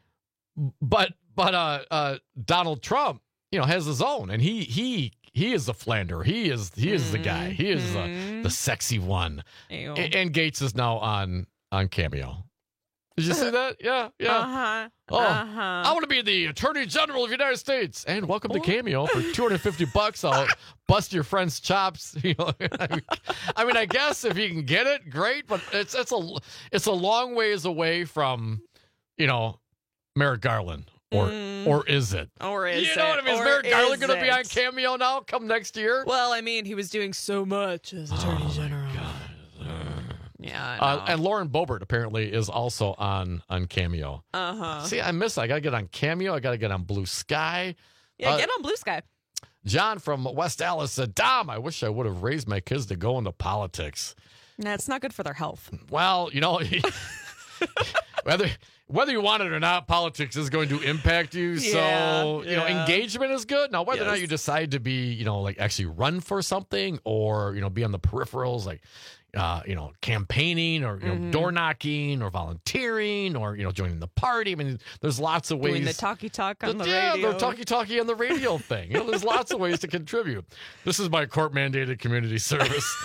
but but uh, uh, Donald Trump, you know, has his own, and he he. He is the Flander. He is he is the guy. He is the, the sexy one. Ew. And, and Gates is now on on Cameo. Did you see that? Yeah, yeah. Uh-huh. Oh, uh-huh. I want to be the Attorney General of the United States. And welcome oh. to Cameo for two hundred fifty bucks. I'll bust your friend's chops. You know, I mean, I mean, I guess if you can get it, great. But it's it's a it's a long ways away from, you know, Merrick Garland. Or mm. or is it? Or is it? You know what I mean? Is or Merrick Garland is going to be it? on Cameo now come next year? Well, I mean, he was doing so much as Attorney oh General. Uh, yeah, uh, and Lauren Boebert apparently is also on, on Cameo. Uh-huh. See, I miss it. I got to get on Cameo. I got to get on Blue Sky. Yeah, uh, get on Blue Sky. John from West Allis said, Dom, I wish I would have raised my kids to go into politics. Nah, it's not good for their health. Well, you know, whether... Whether you want it or not, politics is going to impact you. Yeah, so, you yeah. know, engagement is good. Now, whether yes. or not you decide to be, you know, like actually run for something or, you know, be on the peripherals, like, uh, you know, campaigning or, you know, mm-hmm. door knocking or volunteering or, you know, joining the party. I mean, there's lots of ways. Doing the talkie talk on the yeah, radio. the talkie talkie on the radio thing. You know, there's lots of ways to contribute. This is my court mandated community service.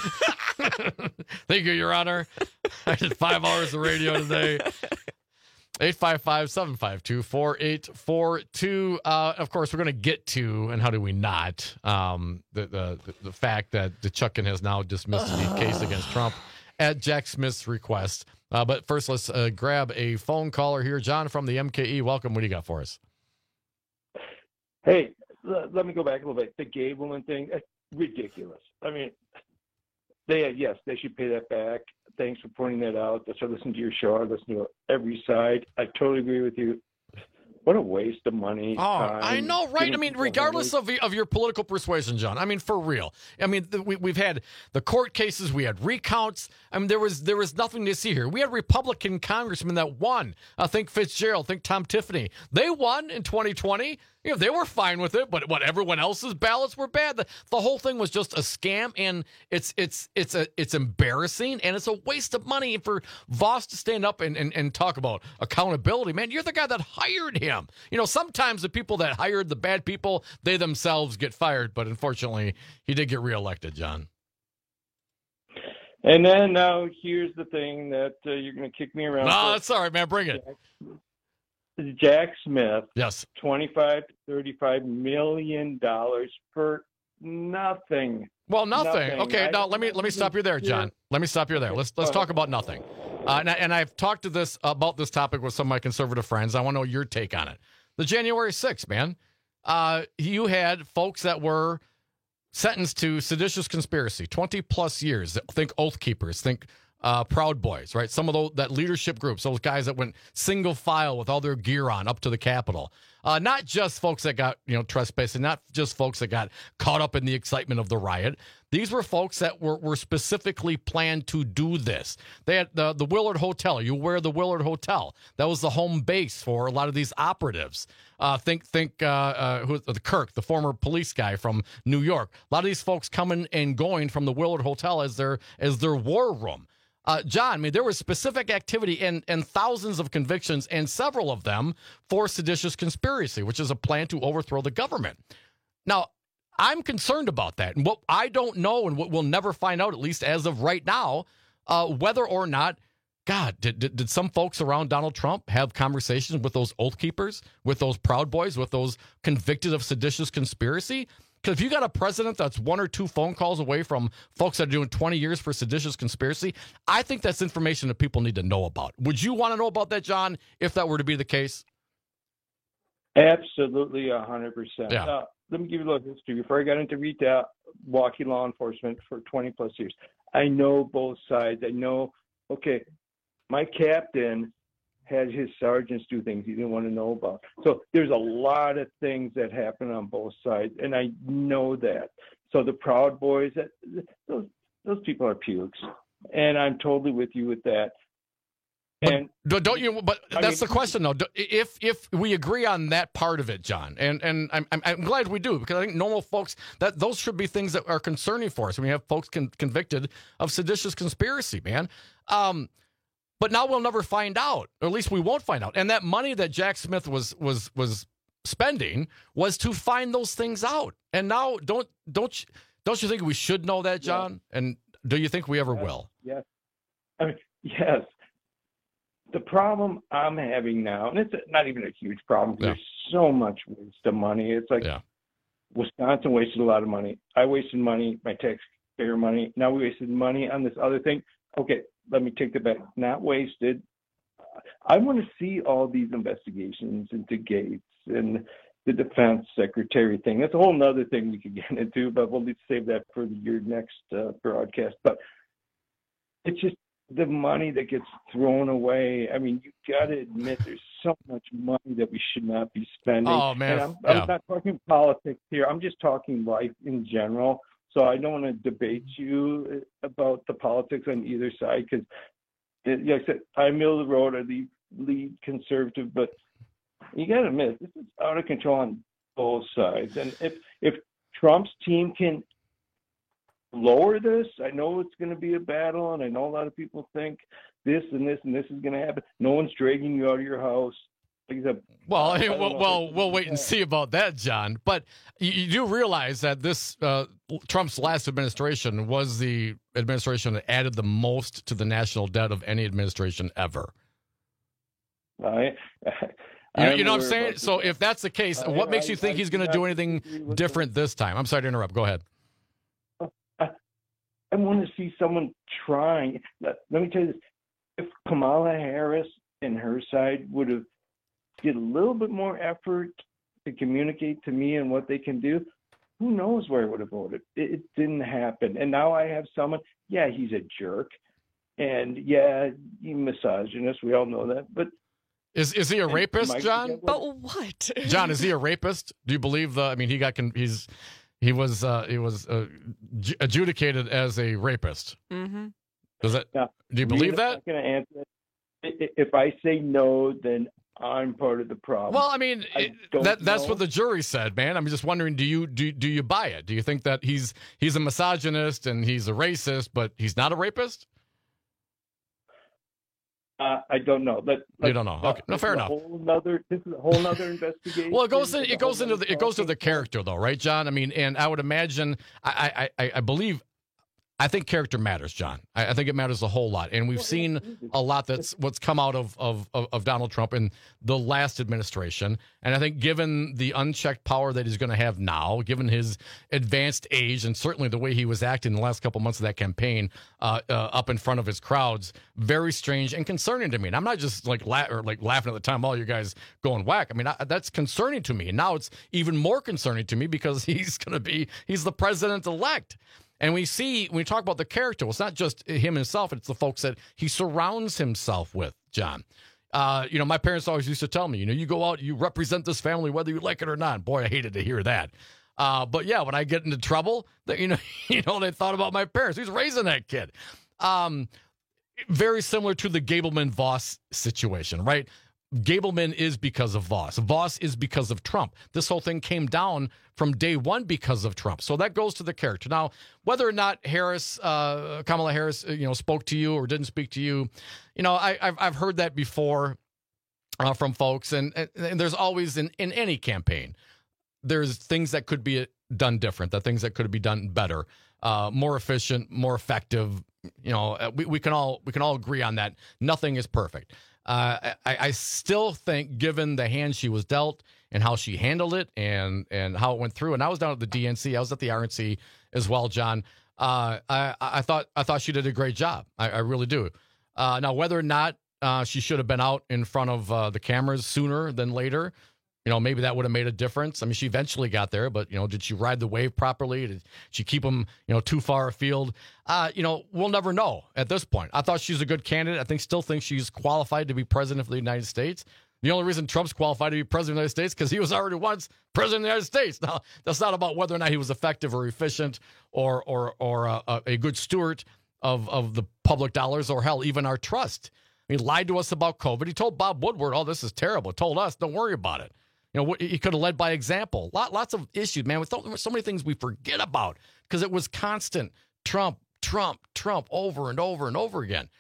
Thank you, Your Honor. I did five hours of radio today. eight five five, seven five two, four eight four two. Uh, of course, we're going to get to, and how do we not, um, the, the the fact that the Chuckin has now dismissed the case against Trump at Jack Smith's request. Uh, but first, let's uh, grab a phone caller here. John from the M K E, welcome. What do you got for us? Hey, l- let me go back a little bit. The Gableman thing, that's ridiculous. I mean, they yes, they should pay that back. Thanks for pointing that out. That's why I listen to your show. I listen to every side. I totally agree with you. What a waste of money. Oh, time. I know, right? I mean, regardless of of your political persuasion, John. I mean, for real. I mean, the, we we've had the court cases, we had recounts. I mean, there was there was nothing to see here. We had Republican congressmen that won. I think Fitzgerald, think Tom Tiffany. They won in twenty twenty. You know, they were fine with it, but what everyone else's ballots were bad. The, the whole thing was just a scam, and it's it's it's a it's embarrassing, and it's a waste of money for Voss to stand up and, and, and talk about accountability. Man, you're the guy that hired him. You know, sometimes the people that hired the bad people, they themselves get fired, but unfortunately, he did get reelected, John. And then now here's the thing that uh, you're going to kick me around. No, for. that's all right, man. Bring it. Jack Smith. Yes. twenty-five to thirty-five million dollars for nothing. Well, nothing. Nothing. Okay, I now don't let me let me stop you there, John. Let me stop you there. Let's let's talk about nothing. Uh, and, I, and I've talked to this about this topic with some of my conservative friends. I want to know your take on it. The January sixth, man. Uh, you had folks that were sentenced to seditious conspiracy, twenty plus years. Think Oath Keepers. Think uh, Proud Boys, right? Some of those that leadership groups, those guys that went single file with all their gear on up to the Capitol. Uh, not just folks that got, you know, trespassing, not just folks that got caught up in the excitement of the riot. These were folks that were, were specifically planned to do this. They had the, the Willard Hotel. You aware of the Willard Hotel? That was the home base for a lot of these operatives. Uh, think think uh, uh, who, the Kirk, the former police guy from New York. A lot of these folks coming and going from the Willard Hotel as their as their war room. Uh, John, I mean, there was specific activity and, and thousands of convictions, and several of them for seditious conspiracy, which is a plan to overthrow the government. Now, I'm concerned about that. And what I don't know, and what we'll never find out, at least as of right now, uh, whether or not, God, did, did, did some folks around Donald Trump have conversations with those Oath Keepers, with those Proud Boys, with those convicted of seditious conspiracy? Because if you got a president that's one or two phone calls away from folks that are doing twenty years for seditious conspiracy, I think that's information that people need to know about. Would you want to know about that, John, if that were to be the case? Absolutely, one hundred percent. Yeah. Uh, let me give you a little history. Before I got into retail, walking law enforcement for twenty plus years, I know both sides. I know, okay, my captain had his sergeants do things he didn't want to know about. So there's a lot of things that happen on both sides, and I know that. So the Proud Boys, that, those those people are pukes, and I'm totally with you with that. And but don't you? But I that's mean, the question, though. If if we agree on that part of it, John, and and I'm I'm, I'm glad we do, because I think normal folks, that those should be things that are concerning for us. And we have folks con- convicted of seditious conspiracy, man. Um, But now we'll never find out, or at least we won't find out. And that money that Jack Smith was was was spending was to find those things out. And now, don't don't you, don't you think we should know that, John? Yeah. And do you think we ever yes, will? Yes. I mean, yes. The problem I'm having now, and it's not even a huge problem, because yeah. there's so much waste of money. It's like yeah. Wisconsin wasted a lot of money. I wasted money, my taxpayer money. Now we wasted money on this other thing. Okay. Let me take that back. Not wasted. I want to see all these investigations into Gates and the defense secretary thing. That's a whole nother thing we could get into, but we'll need to save that for your next uh, broadcast. But it's just the money that gets thrown away. I mean, you got to admit there's so much money that we should not be spending. Oh, man. And I'm, yeah. I'm not talking politics here. I'm just talking life in general. So I don't want to debate you about the politics on either side, because, like I said, I'm middle of the road. I lead, lead conservative, but you got to admit this is out of control on both sides. And if if Trump's team can lower this, I know it's going to be a battle, and I know a lot of people think this and this and this is going to happen. No one's dragging you out of your house. Well, I mean, well, well, we'll wait and see about that, John. But you, you do realize that this uh, Trump's last administration was the administration that added the most to the national debt of any administration ever. I, I, you, you know what I'm saying? So if that's the case, I, what makes I, you think I, he's going to do anything different this time? I'm sorry to interrupt. Go ahead. I, I want to see someone trying. Let, let me tell you this. If Kamala Harris and her side would have did a little bit more effort to communicate to me and what they can do, who knows where I would have voted. It, it didn't happen. And now I have someone, yeah, he's a jerk. And yeah, he's misogynist. We all know that. But is is he a rapist, John? But what? John, is he a rapist? Do you believe the, I mean, he got, con, he's, he was, uh, he was uh, adjudicated as a rapist. Mm-hmm. Does that, now, do you believe that? I'm not going to answer. If I say no, then I'm part of the problem. Well, I mean, I that that's know. what the jury said, man. I'm just wondering, do you do do you buy it? Do you think that he's he's a misogynist and he's a racist, but he's not a rapist? Uh, I don't know. But, you don't know. Okay, no, fair enough. Whole nother, this is a whole other investigation. Well, it goes in, it goes into the it goes to the character, though, right, John? I mean, and I would imagine, I I I, I believe. I think character matters, John. I, I think it matters a whole lot. And we've seen a lot that's what's come out of, of, of, of Donald Trump in the last administration. And I think given the unchecked power that he's going to have now, given his advanced age, and certainly the way he was acting in the last couple months of that campaign uh, uh, up in front of his crowds, very strange and concerning to me. And I'm not just like, la- or like laughing at the time, all you guys going whack. I mean, I, that's concerning to me. And now it's even more concerning to me because he's going to be, he's the president-elect. And we see, when we talk about the character, well, it's not just him himself, it's the folks that he surrounds himself with, John. Uh, you know, my parents always used to tell me, you know, you go out, you represent this family, whether you like it or not. Boy, I hated to hear that. Uh, but yeah, when I get into trouble, that you know, you know, they thought about my parents. Who's raising that kid? Um, very similar to the Gableman-Voss situation, right? Gableman is because of Voss. Voss is because of Trump. This whole thing came down from day one because of Trump. So that goes to the character. Now, whether or not Harris, uh, Kamala Harris, you know, spoke to you or didn't speak to you, you know, I, I've I've heard that before uh, from folks, and, and, and there's always in, in any campaign, there's things that could be done different, the things that could be done better, uh, more efficient, more effective. You know, we, we can all we can all agree on that. Nothing is perfect. Uh, I, I still think, given the hand she was dealt and how she handled it and and how it went through, and I was down at the D N C, I was at the R N C as well, John. Uh, I I thought I thought she did a great job. I, I really do. Uh, now, whether or not uh, she should have been out in front of uh, the cameras sooner than later, you know, maybe that would have made a difference. I mean, she eventually got there, but, you know, did she ride the wave properly? Did she keep them, you know, too far afield? Uh, you know, we'll never know at this point. I thought she's a good candidate. I think still think she's qualified to be president of the United States. The only reason Trump's qualified to be president of the United States because he was already once president of the United States. Now, that's not about whether or not he was effective or efficient or or or a, a good steward of, of the public dollars or, hell, even our trust. He lied to us about COVID. He told Bob Woodward, oh, this is terrible. He told us, don't worry about it. You know, he could have led by example. Lot, lots of issues, man. With so many things we forget about because it was constant Trump, Trump, Trump over and over and over again.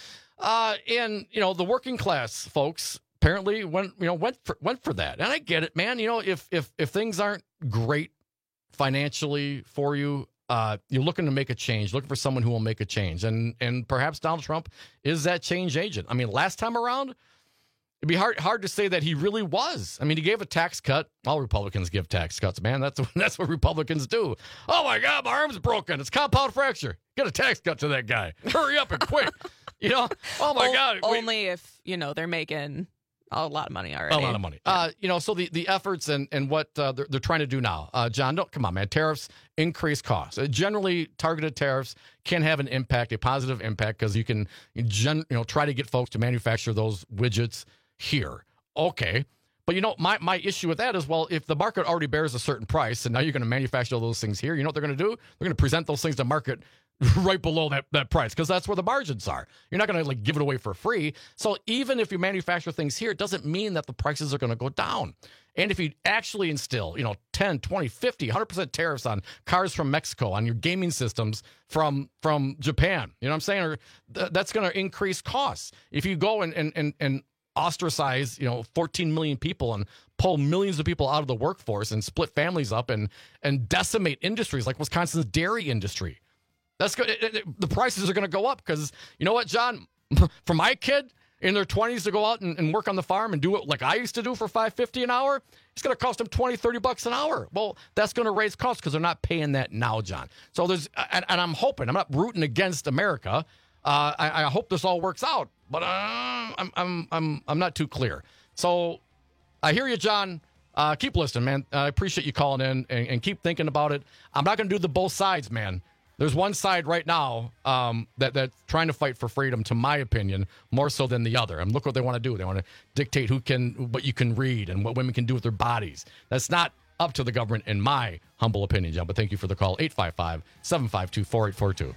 Uh, and, you know, the working class folks apparently went, you know, went for, went for that. And I get it, man. You know, if if if things aren't great financially for you, uh, you're looking to make a change, looking for someone who will make a change. And and perhaps Donald Trump is that change agent. I mean, last time around, it'd be hard hard to say that he really was. I mean, he gave a tax cut. All Republicans give tax cuts, man. That's that's what Republicans do. Oh, my God, my arm's broken. It's compound fracture. Get a tax cut to that guy. Hurry up and quick. You know, oh, my o- God. Only we, if, you know, they're making a lot of money already. A lot of money. Yeah. Uh, you know, so the, the efforts and, and what uh, they're, they're trying to do now. Uh, John, don't, come on, man. Tariffs increase costs. Uh, generally, targeted tariffs can have an impact, a positive impact, because you can gen, you know try to get folks to manufacture those widgets here. Okay. But, you know, my, my issue with that is, well, if the market already bears a certain price and now you're going to manufacture all those things here, you know what they're going to do? They're going to present those things to market right below that, that price because that's where the margins are. You're not going to, like, give it away for free. So even if you manufacture things here, it doesn't mean that the prices are going to go down. And if you actually instill, you know, ten, twenty, fifty, one hundred percent tariffs on cars from Mexico, on your gaming systems from from Japan, you know what I'm saying? Or th- that's going to increase costs. If you go and and and, and ostracize, you know, fourteen million people and pull millions of people out of the workforce and split families up and and decimate industries like Wisconsin's dairy industry. That's good. It, it, the prices are going to go up because, you know what, John, for my kid in their twenties to go out and, and work on the farm and do it like I used to do for five fifty an hour, it's going to cost them twenty, thirty bucks an hour. Well, that's going to raise costs because they're not paying that now, John. So there's, and, and I'm hoping, I'm not rooting against America. Uh, I, I hope this all works out, but uh, I'm I'm I'm I'm not too clear. So I hear you, John. Uh, keep listening, man. I appreciate you calling in and, and keep thinking about it. I'm not going to do the both sides, man. There's one side right now um, that that's trying to fight for freedom, to my opinion, more so than the other. And look what they want to do. They want to dictate who can, what you can read and what women can do with their bodies. That's not up to the government, in my humble opinion, John. But thank you for the call. eight five five, seven five two, four eight four two.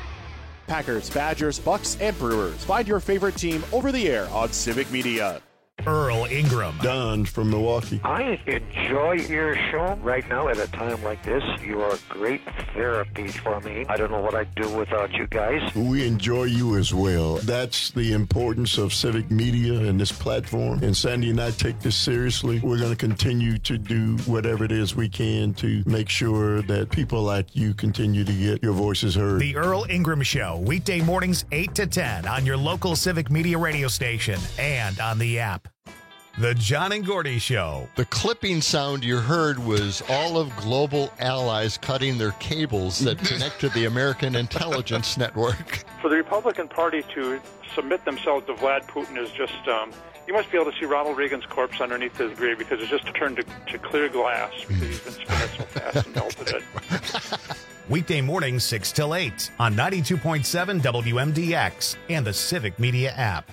Packers, Badgers, Bucks, and Brewers. Find your favorite team over the air on Civic Media. Earl Ingram. Don from Milwaukee. I enjoy your show. Right now, at a time like this, you are great therapy for me. I don't know what I'd do without you guys. We enjoy you as well. That's the importance of civic media and this platform. And Sandy and I take this seriously. We're going to continue to do whatever it is we can to make sure that people like you continue to get your voices heard. The Earl Ingram Show, weekday mornings eight to ten on your local Civic Media radio station and on the app. The John and Gordy Show. The clipping sound you heard was all of global allies cutting their cables that connect to the American intelligence network. For the Republican Party to submit themselves to Vlad Putin is just, um, you must be able to see Ronald Reagan's corpse underneath his grave because it's just turned to, to clear glass because he's been spinning so fast and melted it. Weekday mornings six till eight on ninety-two point seven W M D X and the Civic Media app.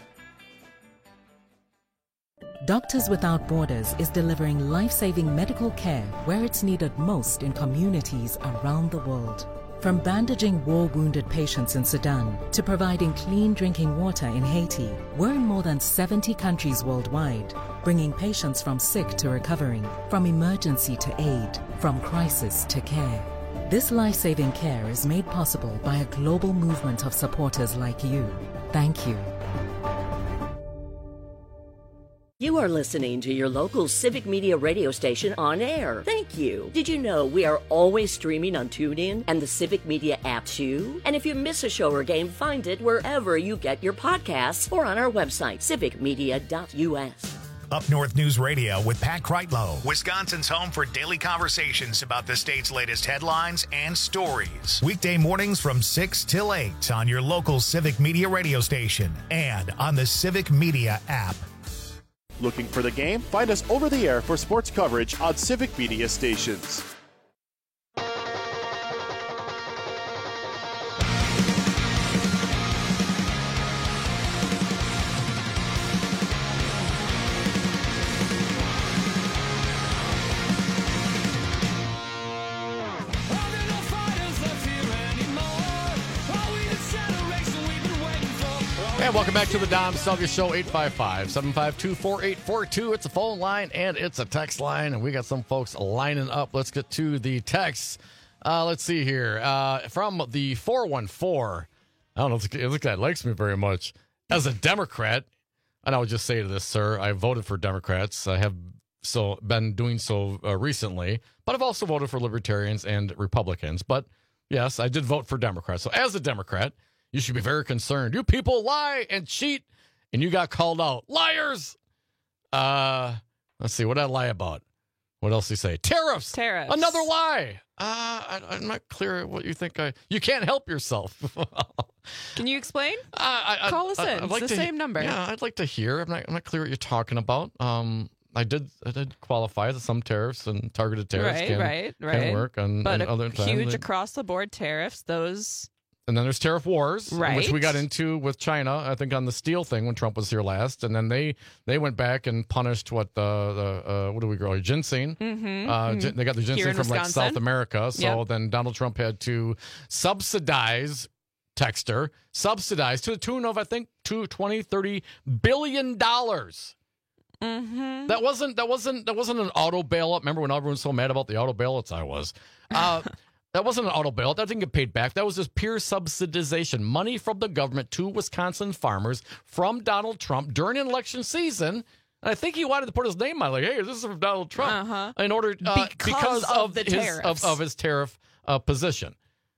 Doctors Without Borders is delivering life-saving medical care where it's needed most in communities around the world. From bandaging war-wounded patients in Sudan to providing clean drinking water in Haiti, we're in more than seventy countries worldwide, bringing patients from sick to recovering, from emergency to aid, from crisis to care. This life-saving care is made possible by a global movement of supporters like you. Thank you. You are listening to your local Civic Media radio station on air. Thank you. Did you know we are always streaming on TuneIn and the Civic Media app too? And if you miss a show or game, find it wherever you get your podcasts or on our website, civic media dot U S. Up North News Radio with Pat Kreitlow, Wisconsin's home for daily conversations about the state's latest headlines and stories. Weekday mornings from six till eight on your local Civic Media radio station and on the Civic Media app. Looking for the game? Find us over the air for sports coverage on Civic Media stations. And welcome back to the Dom Selvia Show, eight five five, seven five two, four eight four two. It's a phone line and it's a text line, and we got some folks lining up. Let's get to the texts. Uh, let's see here. Uh, from the four one four, I don't know if this guy likes me very much. As a Democrat, and I would just say to this, sir, I voted for Democrats. I have so been doing so uh, recently, but I've also voted for Libertarians and Republicans. But yes, I did vote for Democrats. So as a Democrat, you should be very concerned. You people lie and cheat, and you got called out. Liars! Uh, let's see, what did I lie about? What else did he say? Tariffs! Tariffs. Another lie! Uh, I, I'm not clear what you think I... You can't help yourself. Can you explain? Uh, I, I, Call us I, in. I'd like it's the to, same number. Yeah, I'd like to hear. I'm not, I'm not clear what you're talking about. Um, I did I did qualify that some tariffs and targeted tariffs right, can, right, right. can work. On, but on other times. huge across-the-board tariffs, those... And then there's tariff wars, right, which we got into with China, I think, on the steel thing when Trump was here last. And then they they went back and punished what the, the uh, what do we grow? Ginseng. Mm-hmm, uh, mm-hmm. They got the ginseng from like South America. So yep. then Donald Trump had to subsidize Texter, subsidize to the tune of, I think, to twenty, thirty billion dollars. Mm-hmm. That wasn't that wasn't that wasn't an auto bailout. Remember when everyone was so mad about the auto bailouts? I was. Uh, That wasn't an auto bailout. That didn't get paid back. That was just pure subsidization. Money from the government to Wisconsin farmers from Donald Trump during an election season. And I think he wanted to put his name on it. Like, hey, this is from Donald Trump. Uh-huh. In order, uh, because, because of, of, the his, tariffs. of, of his tariff uh, position.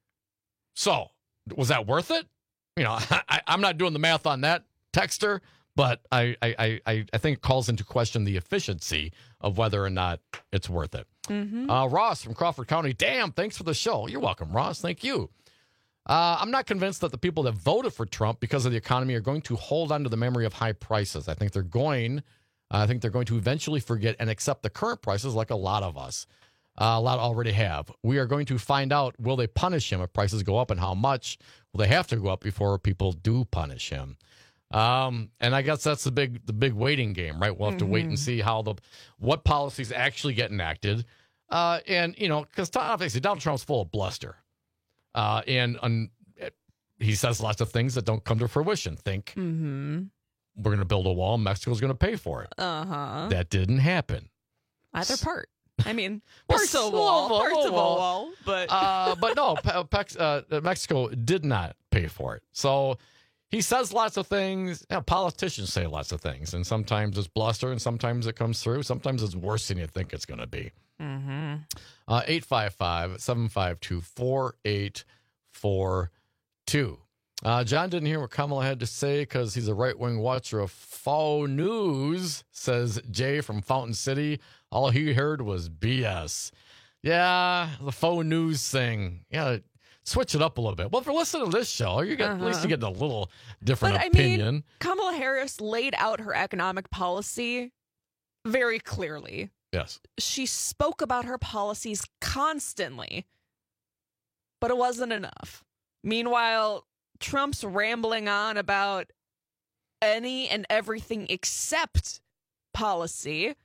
So, was that worth it? You know, I, I'm not doing the math on that, Texter, but I, I, I, I think it calls into question the efficiency of whether or not it's worth it. Mm-hmm. Uh, Ross from Crawford County. Damn, thanks for the show. You're welcome, Ross. Thank you. Uh, I'm not convinced that the people that voted for Trump because of the economy are going to hold on to the memory of high prices. I think they're going, uh, I think they're going to eventually forget and accept the current prices like a lot of us. Uh, a lot already have. We are going to find out, will they punish him if prices go up and how much? Will they have to go up before people do punish him? Um, and I guess that's the big, the big waiting game, right? We'll have to mm-hmm. wait and see how the, what policies actually get enacted. Uh, and, you know, because obviously Donald Trump's full of bluster. Uh, and um, he says lots of things that don't come to fruition. Think mm-hmm. we're going to build a wall. Mexico's going to pay for it. Uh-huh. That didn't happen. Either part. I mean, Well, parts of a little wall, wall, parts little of a wall. wall, but uh, but no, Pe- Pex, uh, Mexico did not pay for it. So he says lots of things. You know, politicians say lots of things, and sometimes it's bluster, and sometimes it comes through. Sometimes it's worse than you think it's going to be. mm-hmm. Uh, eight five five, seven five two, four eight four two. Uh, John didn't hear what Kamala had to say because he's a right-wing watcher of faux news, says Jay from Fountain City. All he heard was B S. Yeah, the faux news thing. Yeah, switch it up a little bit. Well, if you're listening to this show, you get, Uh-huh. at least you're getting a little different But opinion. I mean, Kamala Harris laid out her economic policy very clearly. Yes. She spoke about her policies constantly, but it wasn't enough. Meanwhile, Trump's rambling on about any and everything except policy,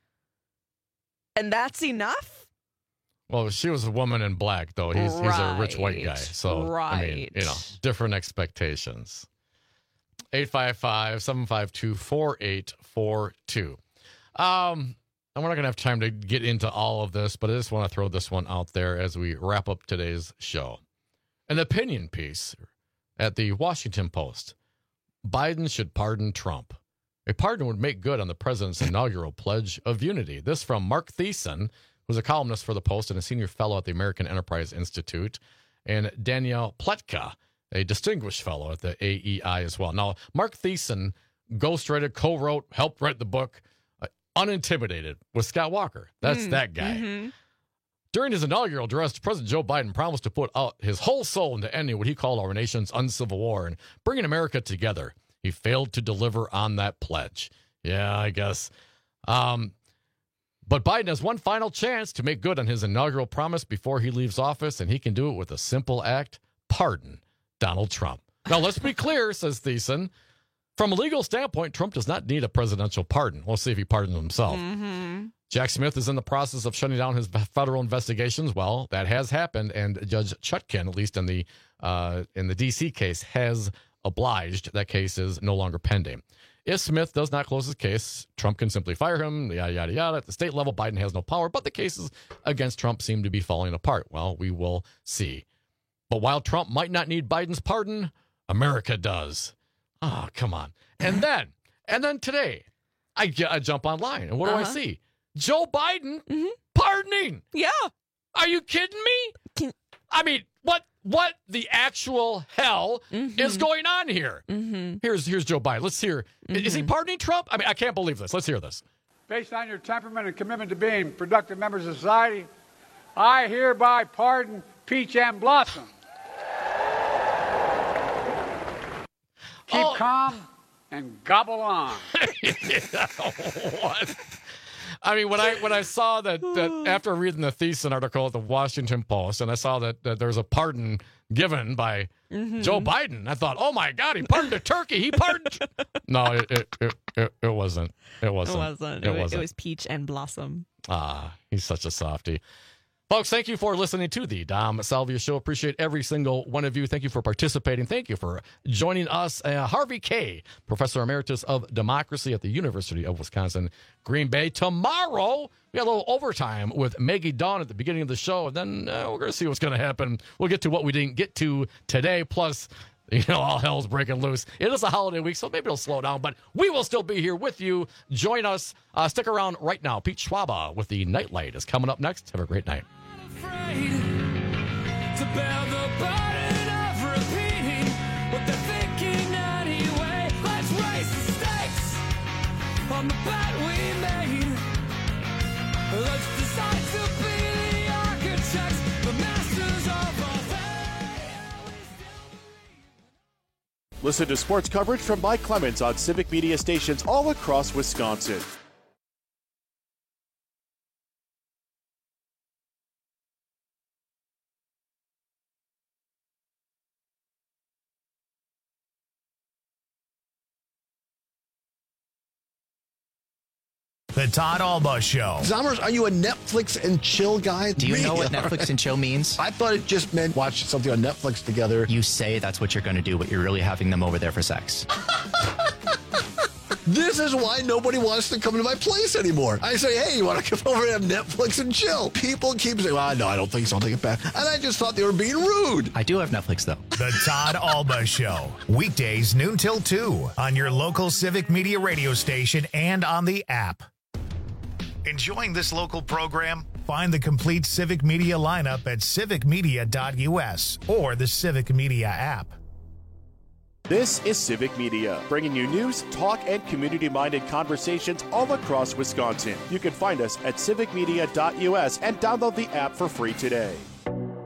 and that's enough? Well, she was a woman in black, though. He's he's a rich white guy. Right, So, I mean, right. you know, different expectations. eight five five, seven five two, four eight four two. Um, and we're not going to have time to get into all of this, but I just want to throw this one out there as we wrap up today's show. An opinion piece at the Washington Post. Biden should pardon Trump. A pardon would make good on the president's inaugural Pledge of Unity. This from Mark Thiessen, who's a columnist for the Post and a senior fellow at the American Enterprise Institute, and Danielle Pletka, a distinguished fellow at the A E I as well. Now, Mark Thiessen ghostwrote, co-wrote, helped write the book, uh, Unintimidated, with Scott Walker. That's Mm, that guy. mhm. During his inaugural address, President Joe Biden promised to put out his whole soul into ending what he called our nation's uncivil war and bringing America together. He failed to deliver on that pledge. Yeah, I guess. Um, but Biden has one final chance to make good on his inaugural promise before he leaves office, and he can do it with a simple act: pardon Donald Trump. Now, let's be clear, says Thiessen. From a legal standpoint, Trump does not need a presidential pardon. We'll see if he pardons himself. Mm-hmm. Jack Smith is in the process of shutting down his federal investigations. Well, that has happened, and Judge Chutkan, at least in the uh, in the D C case, has obliged. That case is no longer pending. If Smith does not close his case, Trump can simply fire him, yada, yada, yada. At the state level, Biden has no power, but the cases against Trump seem to be falling apart. Well, we will see. But while Trump might not need Biden's pardon, America does. Oh, come on. And then, and then today, I, I jump online, and what do I Uh-huh. see? Joe Biden Mm-hmm. pardoning. Yeah. Are you kidding me? Can- I mean, what what the actual hell Mhm. is going on here? Mm-hmm. Here's here's Joe Biden. Let's hear. Is he pardoning Trump? I mean, I can't believe this. Let's hear this. Based on your temperament and commitment to being productive members of society, I hereby pardon Peach and Blossom. Keep Oh. calm and gobble on. What? I mean, when I when I saw that, that after reading the Thiessen article at the Washington Post, and I saw that, that there's a pardon given by Mhm. Joe Biden, I thought, oh my God, he pardoned a turkey. He pardoned. No, it it, it it it wasn't. It It wasn't. wasn't. It It, wa- wasn't. it was Peach and Blossom. Ah, he's such a softie. Folks, thank you for listening to the Dom Salvia Show. Appreciate every single one of you. Thank you for participating. Thank you for joining us. Uh, Harvey Kaye, Professor Emeritus of Democracy at the University of Wisconsin, Green Bay. Tomorrow, we got a little overtime with Maggie Dawn at the beginning of the show, and then uh, we're going to see what's going to happen. We'll get to what we didn't get to today, plus, you know, all hell's breaking loose. It is a holiday week, so maybe it'll slow down, but we will still be here with you. Join us. Uh, stick around right now. Pete Schwaba with the Nightlight is coming up next. Have a great night. To bear the burden of repeating what they're thinking anyway. Let's raise the stakes on the bet we made. Let's decide to be the architects, the masters of our fate. Listen to sports coverage from Mike Clemens on Civic Media stations all across Wisconsin. The Todd Alba Show. Zommers, are you a Netflix and chill guy? Do you know what Netflix and chill means? I thought it just meant watch something on Netflix together. You say that's what you're going to do, but you're really having them over there for sex. This is why nobody wants to come to my place anymore. I say, hey, you want to come over and have Netflix and chill? People keep saying, well, no, I don't think so. I'll take it back. And I just thought they were being rude. I do have Netflix, though. The Todd Alba Show. Weekdays noon till two on your local Civic Media radio station and on the app. Enjoying this local program? Find the complete Civic Media lineup at civic media dot U S or the Civic Media app. This is Civic Media, bringing you news, talk, and community-minded conversations all across Wisconsin. You can find us at civic media dot U S and download the app for free today.